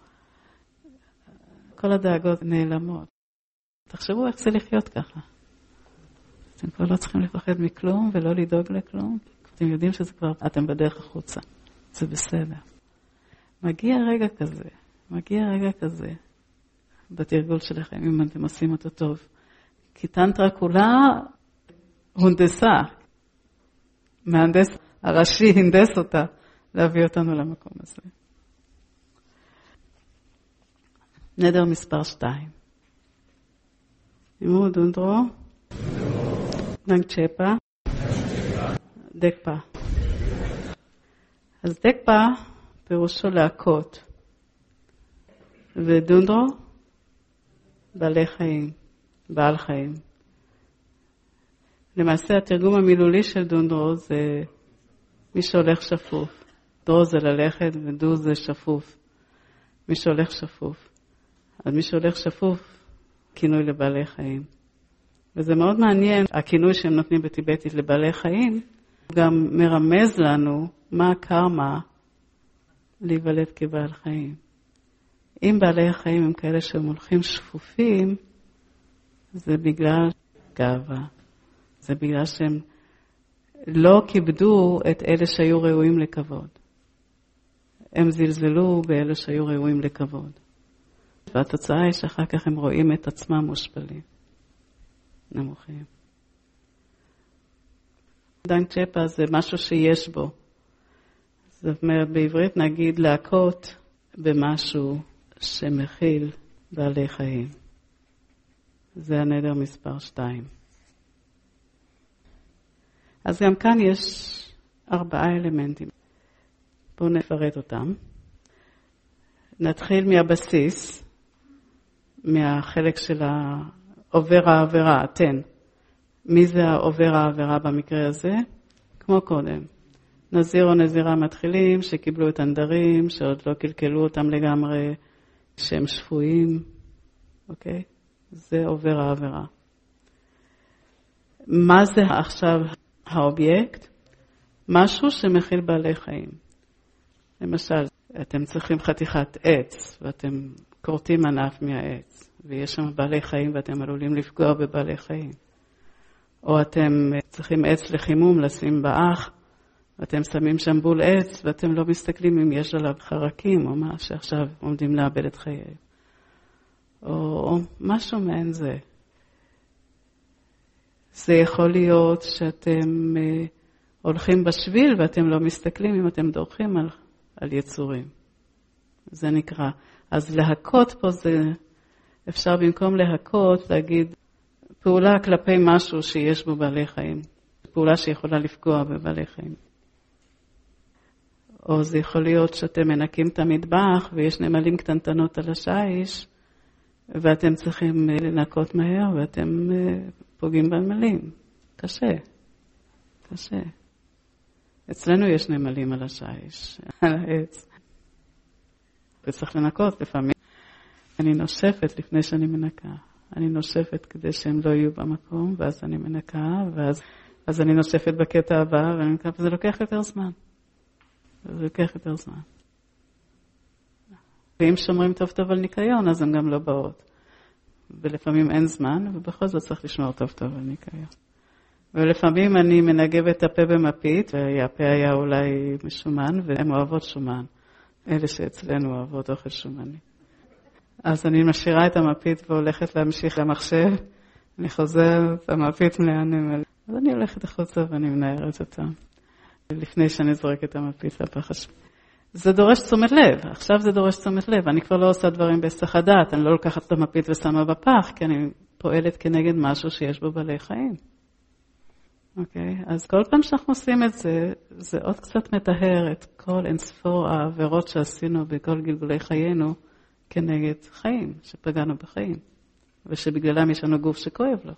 כל הדאגות נעלמות. תחשבו איך זה לחיות ככה. אתם כבר לא צריכים לפחד מכלום ולא לדאוג לכלום. אתם יודעים שזה כבר, אתם בדרך החוצה. זה בסדר. מגיע רגע כזה בתרגול שלכם, אם אתם עושים אותו טוב. כי טנטרה כולה הונדסה. מהנדס הראשי הנדס אותה להביא אותנו למקום הזה. נדר מספר 2. אימו דונדרו, נגצ'פה, דקפה. אז דקפה פירושו להכות. ודונדרו, בעלי חיים, בעל חיים. למעשה התרגום המילולי של דונדרו זה מי שהולך שפוף. דרו זה ללכת ודו זה שפוף. מי שהולך שפוף. אז מי שהולך שפוף, כינוי לבעלי חיים. וזה מאוד מעניין, הכינוי שהם נותנים בטיבטית לבעלי חיים, גם מרמז לנו מה הקרמה להיוולד כבעל חיים. אם בעלי החיים הם כאלה שהם הולכים שפופים, זה בגלל גאווה. זה בגלל שהם לא כיבדו את אלה שהיו ראויים לכבוד. הם זלזלו באלה שהיו ראויים לכבוד. והתוצאה היא שאחר כך הם רואים את עצמם מושפלים. נמוכים. דנקצ'פה זה משהו שיש בו. זאת אומרת, בעברית נגיד להכות במשהו שמכיל בעלי חיים. זה הנדר מספר 2. אז גם כאן יש 4 אלמנטים. בואו נפרט אותם. נתחיל מהבסיס, מהחלק של עובר העבירה, תן. מי זה עובר העבירה במקרה הזה? כמו קודם. נזיר או נזירה מתחילים שקיבלו את הנדרים, שעוד לא קלקלו אותם לגמרי, שהם שפויים, אוקיי? זה עובר העבירה. מה זה עכשיו האובייקט? משהו שמכיל בעלי חיים. למשל, אתם צריכים חתיכת עץ, ואתם קורטים ענף מהעץ, ויש שם בעלי חיים ואתם עלולים לפגוע בבעלי חיים. או אתם צריכים עץ לחימום לשים באח, ואתם שמים שם בול עץ, ואתם לא מסתכלים אם יש עליו חרקים, או מה שעכשיו עומדים לאבד את חייהם. או משהו מעין זה. זה יכול להיות שאתם הולכים בשביל, ואתם לא מסתכלים אם אתם דורכים על יצורים. זה נקרא. אז להכות פה זה, אפשר במקום להכות להגיד, פעולה כלפי משהו שיש בו בעלי חיים. פעולה שיכולה לפגוע בבעלי חיים. או זה יכול להיות שאתם מנקים את המטבח ויש נמלים קטנטנות על השיש, ואתם צריכים לנקות מהר ואתם פוגעים בנמלים. קשה. קשה. אצלנו יש נמלים על השיש, על העץ. וצריך לנקות לפעמים. אני נושפת לפני שאני מנקה. אני נושפת כדי שהם לא יהיו במקום, ואז אני מנקה, ואז אני נושפת בקטע הבא, ואני מנקה, וזה לוקח יותר זמן. זה לוקח יותר זמן. ואם שומרים טוב טוב על ניקיון, אז הם גם לא באות. ולפעמים אין זמן, ובכל זאת צריך לשמור טוב טוב על ניקיון. ולפעמים אני מנגבת את הפה במפית, והפה היה אולי משומן, והן אוהבות שומן. אלה שאצלנו אוהבות אוכל שומני. אז אני משאירה את המפית והולכת להמשיך למחשב, אני חוזרת, המפית מלאה נמל. אז אני הולכת החוצה ואני מנערת אותה, לפני שאני זורקת את המפית לפח השם. זה דורש תשומת לב, עכשיו זה דורש תשומת לב, אני כבר לא עושה דברים בהיסח הדעת, אני לא לוקחת את המפית ושמה בפח, כי אני פועלת כנגד משהו שיש בו בעלי חיים. אוקיי? אז כל פעם שאנחנו עושים את זה, זה עוד קצת מטהר את כל אינספור העבירות שעשינו בכל גלגולי חיינו, כנגד חיים, שפגענו בחיים, ושבגללם יש לנו גוף שכואב לו.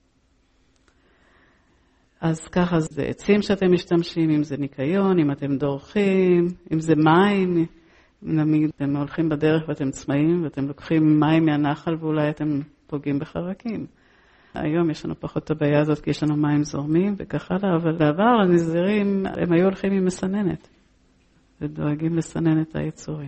אז ככה זה עצים שאתם משתמשים, אם זה ניקיון, אם אתם דורכים, אם זה מים, נמיד אתם הולכים בדרך ואתם צמאים, ואתם לוקחים מים מהנחל ואולי אתם פוגעים בחרקים. היום יש לנו פחות את הבעיה הזאת כי יש לנו מים זורמים וכך הלאה, אבל בעבר הנזירים הם היו הולכים עם מסננת, ודואגים לסנן את היצורים.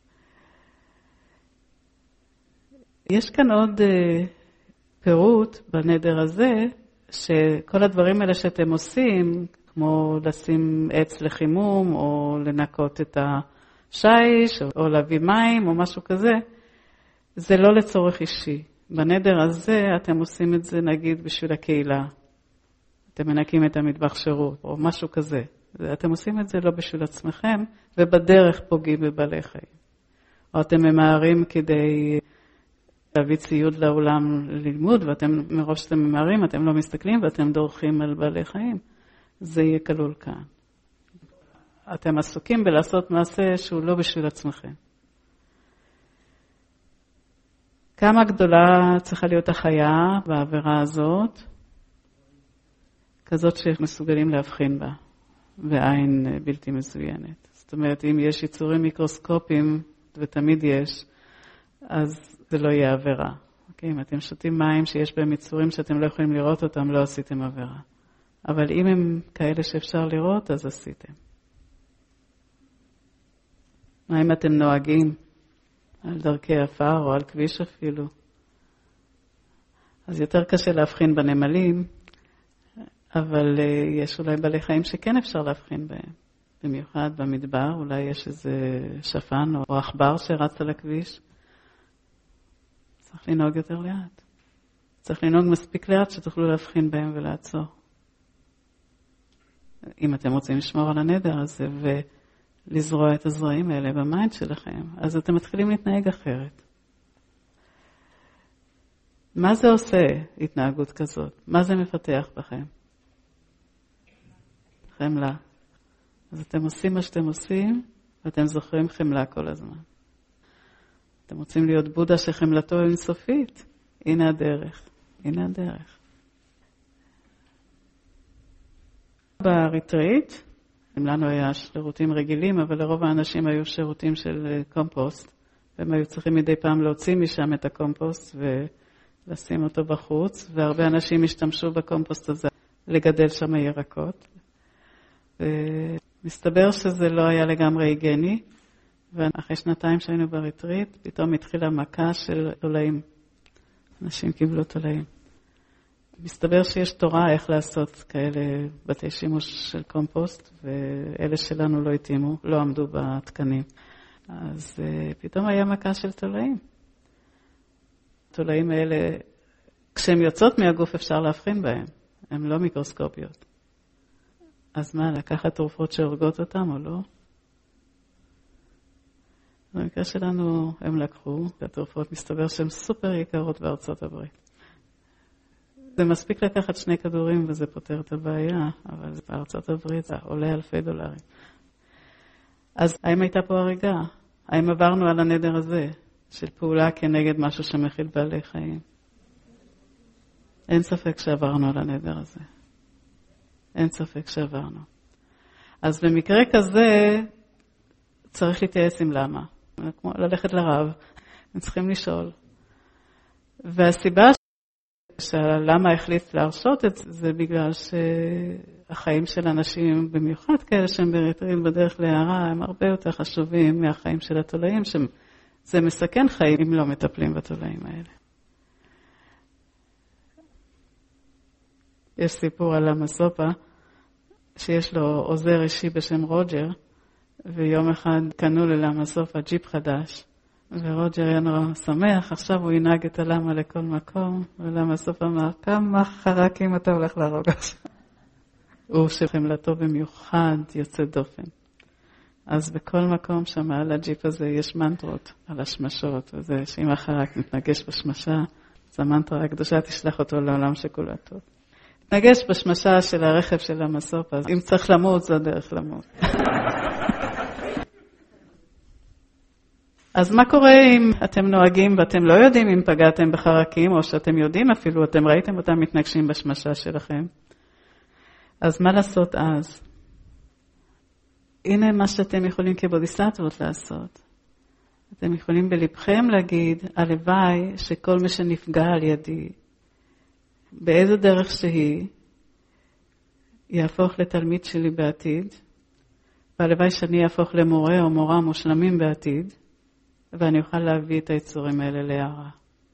יש כאן עוד פירוט בנדר הזה, שכל הדברים האלה שאתם עושים, כמו לשים עץ לחימום, או לנקות את השיש, או להביא מים, או משהו כזה, זה לא לצורך אישי. בנדר הזה אתם עושים את זה נגיד בשביל הקהילה. אתם מנקים את המטבח שירות, או משהו כזה. אתם עושים את זה לא בשביל עצמכם, ובדרך פוגעים בבעלי חיים. או אתם ממהרים כדי להביא ציוד לעולם ללימוד, ואתם מראש שאתם ממהרים, אתם לא מסתכלים, ואתם דורכים על בעלי חיים. זה יהיה כלול כאן. אתם עסוקים בלעשות מעשה שהוא לא בשביל עצמכם. כמה גדולה צריכה להיות החיה בעבירה הזאת, כזאת שמסוגלים להבחין בה, ועין בלתי מזוינת. זאת אומרת, אם יש יצורים מיקרוסקופיים, ותמיד יש, אז זה לא יהיה עבירה. אוקיי? אם אתם שותים מים שיש בהם יצורים שאתם לא יכולים לראות אותם, לא עשיתם עבירה. אבל אם הם כאלה שאפשר לראות, אז עשיתם. מה אם אתם נוהגים על דרכי עפר או על כביש אפילו? אז יותר קשה להבחין בנמלים, אבל יש אולי בעלי חיים שכן אפשר להבחין בהם. במיוחד במדבר, אולי יש איזה שפן או עכבר שרץ על הכביש. צריך לנהוג יותר לאט. צריך לנהוג מספיק לאט שתוכלו להבחין בהם ולעצור. אם אתם רוצים לשמור על הנדר הזה ולזרוע את הזרעים האלה במיינד שלכם, אז אתם מתחילים להתנהג אחרת. מה זה עושה התנהגות כזאת? מה זה מפתח בכם? חמלה. אז אתם עושים מה שאתם עושים, ואתם זוכרים חמלה כל הזמן. אתם רוצים להיות בודה שחמלתו אינסופית? הנה הדרך. הנה הדרך. בריטריט, אם לנו היה שירותים רגילים, אבל לרוב האנשים היו שירותים של קומפוסט, והם היו צריכים מדי פעם להוציא משם את הקומפוסט ולשים אותו בחוץ, והרבה אנשים השתמשו בקומפוסט הזה לגדל שם ירקות. ומסתבר שזה לא היה לגמרי היגייני, ואחרי 2 שהיינו בריטריט, פתאום התחילה מכה של תולעים. אנשים קיבלו תולעים. מסתבר שיש תורה איך לעשות כאלה בתי שימוש של קומפוסט, ואלה שלנו לא התאימו, לא עמדו בתקנים. אז פתאום היה מכה של תולעים. התולעים האלה, כשהן יוצאות מהגוף אפשר להבחין בהן, הן לא מיקרוסקופיות. אז מה, לקחת תרופות שהורגות אותם או לא? במקרה שלנו הם לקחו, התרופות מסתבר שהן סופר יקרות בארצות הברית. זה מספיק לקחת 2 כדורים וזה פותר את הבעיה, אבל בארצות הברית זה עולה $1,000. אז האם הייתה פה הריגה? האם עברנו על הנדר הזה של פעולה כנגד משהו שמכיל בעלי חיים? אין ספק שעברנו על הנדר הזה. אין ספק שעברנו. אז במקרה כזה צריך להתייעץ עם למה. כמו ללכת לרב, הם צריכים לשאול. והסיבה שלמה החליט להרשות את זה בגלל שהחיים של אנשים, במיוחד כאלה שהם בריטריט בדרך להערה, הם הרבה יותר חשובים מהחיים של התולעים, שזה מסכן חיים אם לא מטפלים בתולעים האלה. יש סיפור על המסופה, שיש לו עוזר אישי בשם רוג'ר, ויום אחד קנו ללמסופה ג'יפ חדש, ורוג'ר היה נורא שמח, עכשיו הוא ינהג את הלמה לכל מקום, ולמסופה אמר, כמה חרקים אתה הולך להרוג עכשיו. הוא שחמלתו במיוחד יוצא דופן. אז בכל מקום שם על הג'יפ הזה יש מנטרות על השמשות, וזה שאם החרק מתנגש בשמשה, אז המנטרה הקדושה תשלח אותו לעולם שכולה טוב. מתנגש בשמשה של הרכב של המסופה, אז אם צריך למות, זו הדרך למות. אז מה קורה אם אתם נוהגים ואתם לא יודעים אם פגעתם בחרקים, או שאתם יודעים אפילו, אתם ראיתם אותם מתנגשים בשמשה שלכם? אז מה לעשות אז? הנה מה שאתם יכולים כבודיסטוות לעשות. אתם יכולים בלבכם להגיד, הלוואי שכל מי שנפגע על ידי, באיזה דרך שהיא, יהפוך לתלמיד שלי בעתיד, והלוואי שאני יהפוך למורה או מורה מושלמים בעתיד, ואני אוכל להביא את היצורים האלה להערה.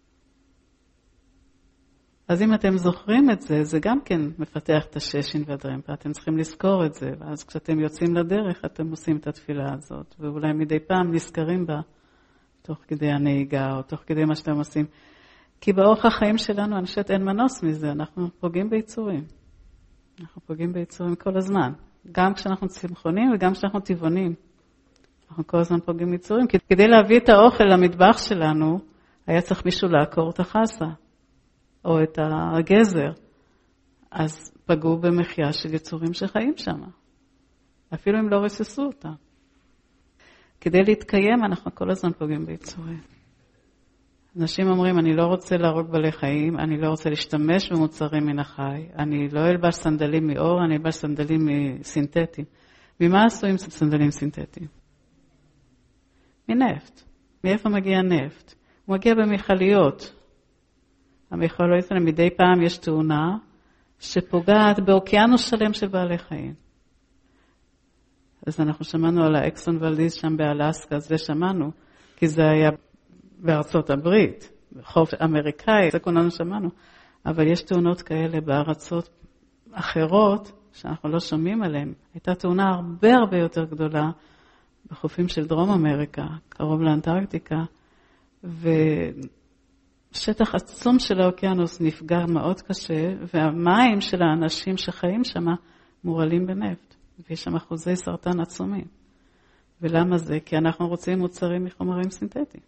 אז אם אתם זוכרים את זה, זה גם כן מפתח את הששין והדרמפה, אתם צריכים לזכור את זה, ואז כשאתם יוצאים לדרך, אתם עושים את התפילה הזאת, ואולי מדי פעם נזכרים בה, תוך כדי הנהיגה, או תוך כדי מה שאתם עושים. כי באורח החיים שלנו, אני חושבת, אין מנוס מזה, אנחנו פוגעים ביצורים. אנחנו פוגעים ביצורים כל הזמן, גם כשאנחנו צמחונים וגם כשאנחנו טבעונים. אנחנו כל הזמן פוגעים ביצורים, כי כדי להביא את האוכל למטבח שלנו, היה צריך מישהו לעקור את החסה, או את הגזר. אז פגעו במחיה של יצורים שחיים שם. אפילו אם לא רססו אותה. כדי להתקיים, אנחנו כל הזמן פוגעים ביצורים. אנשים אומרים, אני לא רוצה להרוג בעלי חיים, אני לא רוצה להשתמש במוצרים מן החי, אני לא אלבש סנדלים מאור, אני אלבש סנדלים סינתטיים. ממה עשויים סנדלים סינתטיים? מנפט. מאיפה מגיע נפט? הוא מגיע במכליות. המכליות האלה מדי פעם יש תאונה שפוגעת באוקיינוס שלם של בעלי חיים. אז אנחנו שמענו על האקסון ולדיס שם באלסקה, זה שמענו, כי זה היה בארצות הברית, בחוף אמריקאי, זה כולנו שמענו. אבל יש תאונות כאלה בארצות אחרות שאנחנו לא שומעים עליהן. הייתה תאונה הרבה יותר גדולה בחופים של דרום אמריקה, קרוב לאנטארקטיקה, ושטח עצום של האוקיינוס נפגע מאוד קשה, והמים של האנשים שחיים שם מורעלים בנפט, ויש שם אחוזי סרטן עצומים. ולמה זה? כי אנחנו רוצים מוצרים מחומרים סינתטיים.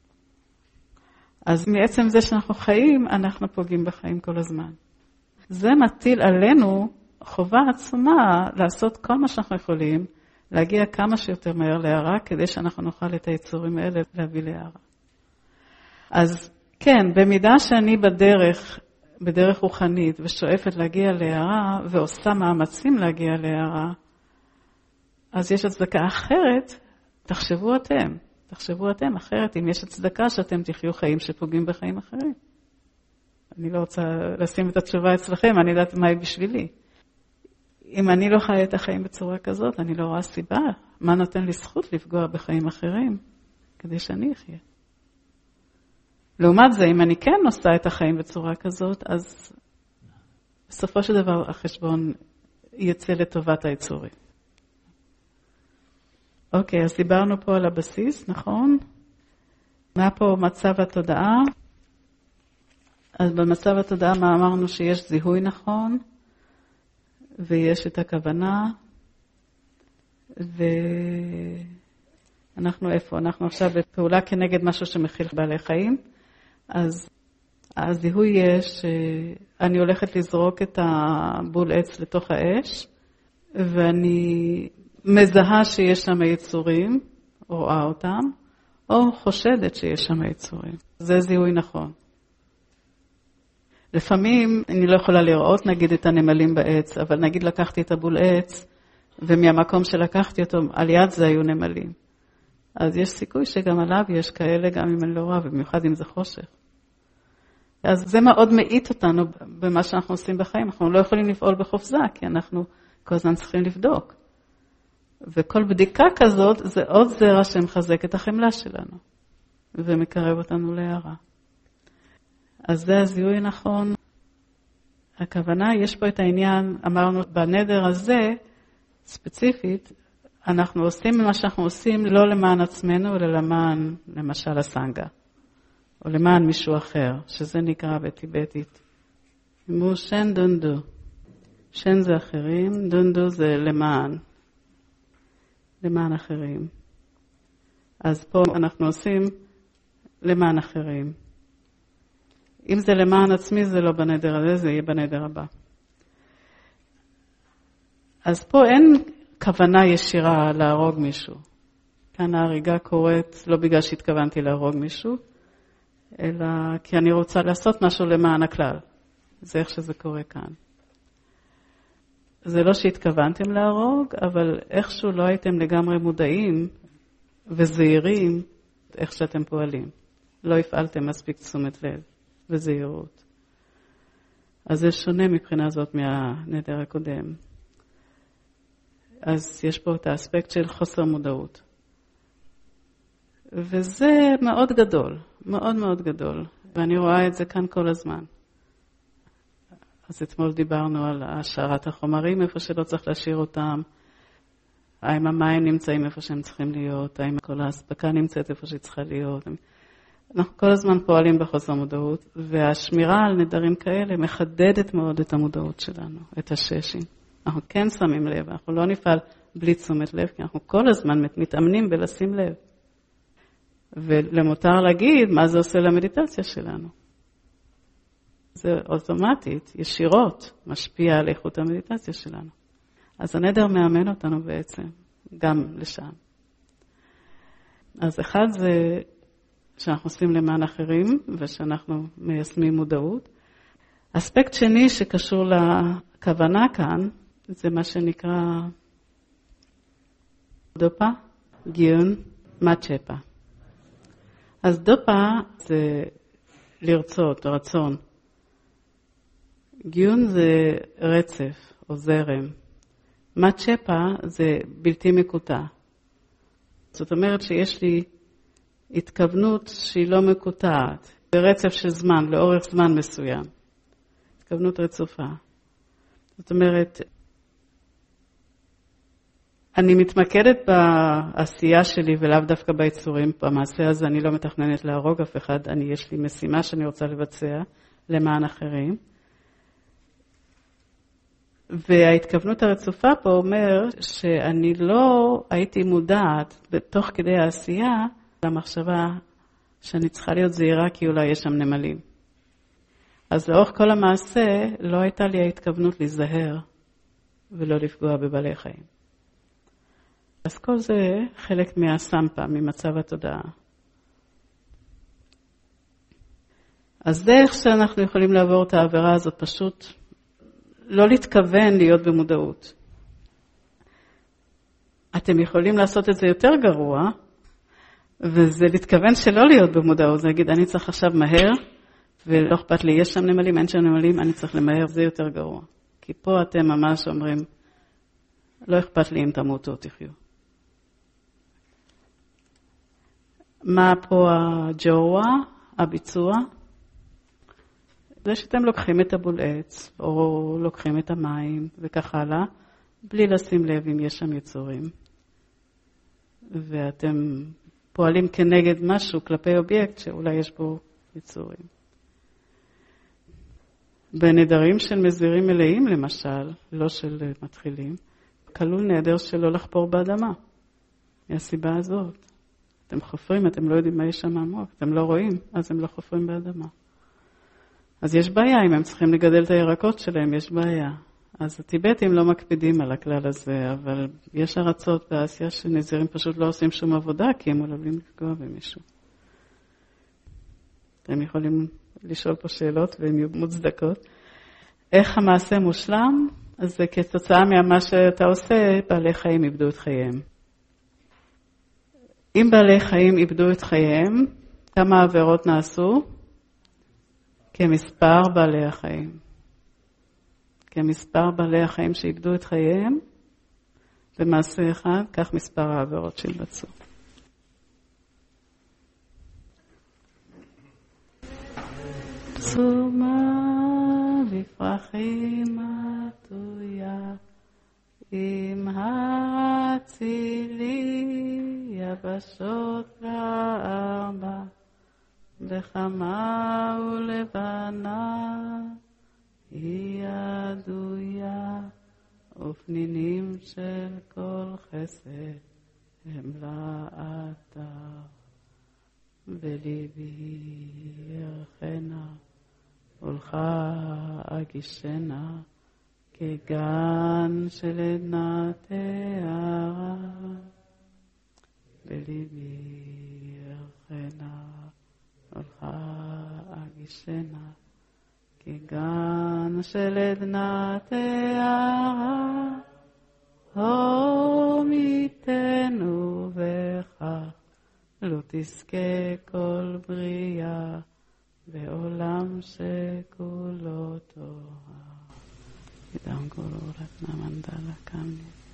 אז מעצם זה שאנחנו חיים, אנחנו פוגעים בחיים כל הזמן. זה מטיל עלינו חובה עצומה לעשות כל מה שאנחנו יכולים, להגיע כמה שיותר מהר להערה, כדי שאנחנו נוכל את היצורים האלה להביא להערה. אז כן, במידה שאני בדרך רוחנית ושואפת להגיע להערה, ועושה מאמצים להגיע להערה, אז יש הצדקה אחרת, תחשבו אתם אחרת, אם יש הצדקה שאתם תחיו חיים שפוגעים בחיים אחרים. אני לא רוצה לשים את התשובה אצלכם, אני יודעת מה היא בשבילי. אם אני לא חיה את החיים בצורה כזאת, אני לא רואה סיבה. מה נותן לי זכות לפגוע בחיים אחרים כדי שאני אחיה? לעומת זה, אם אני כן עושה את החיים בצורה כזאת, אז בסופו של דבר החשבון יצא לטובת היצורים. אוקיי, אז דיברנו פה על הבסיס, נכון? מה פה מצב התודעה? אז במצב התודעה מה אמרנו? שיש זיהוי נכון, ויש את הכוונה, ואנחנו איפה? אנחנו עכשיו בפעולה כנגד משהו שמכיל בעלי חיים, אז הזיהוי יש, אני הולכת לזרוק את הבול עץ לתוך האש, ואני מזהה שיש שם יצורים, רואה אותם, או חושדת שיש שם יצורים. זה זיהוי נכון. לפעמים אני לא יכולה לראות, נגיד, את הנמלים בעץ, אבל נגיד לקחתי את הבול עץ, ומהמקום שלקחתי אותו, על יד זה היו נמלים. אז יש סיכוי שגם עליו יש כאלה, גם אם אני לא רואה, במיוחד אם זה חושך. אז זה מאוד מעיט אותנו במה שאנחנו עושים בחיים. אנחנו לא יכולים לפעול בחופזה, כי אנחנו כל הזמן צריכים לבדוק. וכל בדיקה כזאת זה עוד זרע שמחזק את החמלה שלנו, ומקרב אותנו להערה. אז זה הזיהוי נכון. הכוונה, יש פה את העניין, אמרנו בנדר הזה, ספציפית, אנחנו עושים מה שאנחנו עושים לא למען עצמנו, אלא למען, למשל, הסנגה, או למען מישהו אחר, שזה נקרא בטיבטית. מו שן דונדו. שן זה אחרים, דונדו זה למען אחרים. אז פה אנחנו עושים למען אחרים. אם זה למען עצמי, זה לא בנדר הזה, זה יהיה בנדר הבא. אז פה אין כוונה ישירה להרוג מישהו. כאן ההריגה קורית לא בגלל שהתכוונתי להרוג מישהו, אלא כי אני רוצה לעשות משהו למען הכלל. זה איך שזה קורה כאן. זה לא שהתכוונתם להרוג, אבל איכשהו לא הייתם לגמרי מודעים וזהירים איך שאתם פועלים. לא הפעלתם מספיק תשומת לב וזהירות. אז זה שונה מבחינה זאת מהנדר הקודם. אז יש פה את האספקט של חוסר מודעות. וזה מאוד גדול, מאוד מאוד גדול. ואני רואה את זה כאן כל הזמן. אז אתמול דיברנו על השארת החומרים, איפה שלא צריך להשאיר אותם. האם המים נמצאים איפה שהם צריכים להיות, האם כל ההספקה נמצאת איפה שהיא צריכה להיות. אנחנו כל הזמן פועלים בחוסר מודעות, והשמירה על נדרים כאלה מחדדת מאוד את המודעות שלנו, את הששים. אנחנו כן שמים לב, אנחנו לא נפעל בלי תשומת לב, כי אנחנו כל הזמן מתאמנים בלשים לב. ולמותר להגיד מה זה עושה למדיטציה שלנו. זה אוטומטית, ישירות, משפיע על איכות המדיטציה שלנו. אז הנדר מאמן אותנו בעצם, גם לשם. אז אחד זה שאנחנו עושים למען אחרים, ושאנחנו מיישמים מודעות. אספקט שני שקשור לכוונה כאן, זה מה שנקרא דופה, גיון, מצ'פה. אז דופה זה לרצות, רצון. גיון זה רצף או זרם. מצ'פה זה בלתי מקוטע. זאת אומרת שיש לי התכוונות שהיא לא מקוטעת, ברצף של זמן, לאורך זמן מסוים. התכוונות רצופה. זאת אומרת, אני מתמקדת בעשייה שלי ולאו דווקא ביצורים. במעשה הזה אני לא מתכננת להרוג אף אחד, יש לי משימה שאני רוצה לבצע למען אחרים. וההתכוונות הרצופה פה אומר שאני לא הייתי מודעת בתוך כדי העשייה למחשבה שאני צריכה להיות זהירה כי אולי יש שם נמלים. אז לאורך כל המעשה לא הייתה לי ההתכוונות להיזהר ולא לפגוע בבעלי חיים. אז כל זה חלק מהסמפה, ממצב התודעה. אז זה איך שאנחנו יכולים לעבור את העבירה הזאת, פשוט לא להתכוון להיות במודעות. אתם יכולים לעשות את זה יותר גרוע, וזה להתכוון שלא להיות במודעות. זה להגיד, אני צריך עכשיו מהר, ולא אכפת לי, יש שם נמלים, אין שם נמלים, אני צריך למהר, זה יותר גרוע. כי פה אתם ממש אומרים, לא אכפת לי אם תמותו או תחיו. מה פה הג'ואה, הביצוע? זה שאתם לוקחים את הבולעץ, או לוקחים את המים, וכך הלאה, בלי לשים לב אם יש שם יצורים. ואתם פועלים כנגד משהו כלפי אובייקט שאולי יש בו יצורים. בנדרים של מזירים מלאים למשל, לא של מתחילים, כלול נדר שלא לחפור באדמה. מהסיבה הזאת. אתם חופרים, אתם לא יודעים מה יש שם עמוק, אתם לא רואים, אז הם לא חופרים באדמה. אז יש בעיה, אם הם צריכים לגדל את הירקות שלהם, יש בעיה. אז הטיבטים לא מקפידים על הכלל הזה, אבל יש ארצות באסיה שנזירים פשוט לא עושים שום עבודה, כי הם עלולים לפגוע במישהו. אתם יכולים לשאול פה שאלות והן יהיו מוצדקות. איך המעשה מושלם? אז זה כתוצאה ממה שאתה עושה, בעלי חיים איבדו את חייהם. אם בעלי חיים איבדו את חייהם, כמה עבירות נעשו? כמספר בעלי החיים. כמספר בעלי החיים שאיבדו את חייהם, במעשה אחד, כך מספר העבירות שהתבצעו. צומה בפרחים עטויה, עם הצילי יבשות לארבע, בחמה ולבנה היא עדויה, ופנינים של כל חסד הם לאתר. בליבי ירחנה ולכה אגישנה, כגן של עדנה תארה. בליבי ירחנה ולכה אגישנה, כגן של עדנה תארה. הומיתנו בכך לא תזכה כל בריאה, בעולם שכולו תורה. Idam Guru Ratna Mandala Kamya.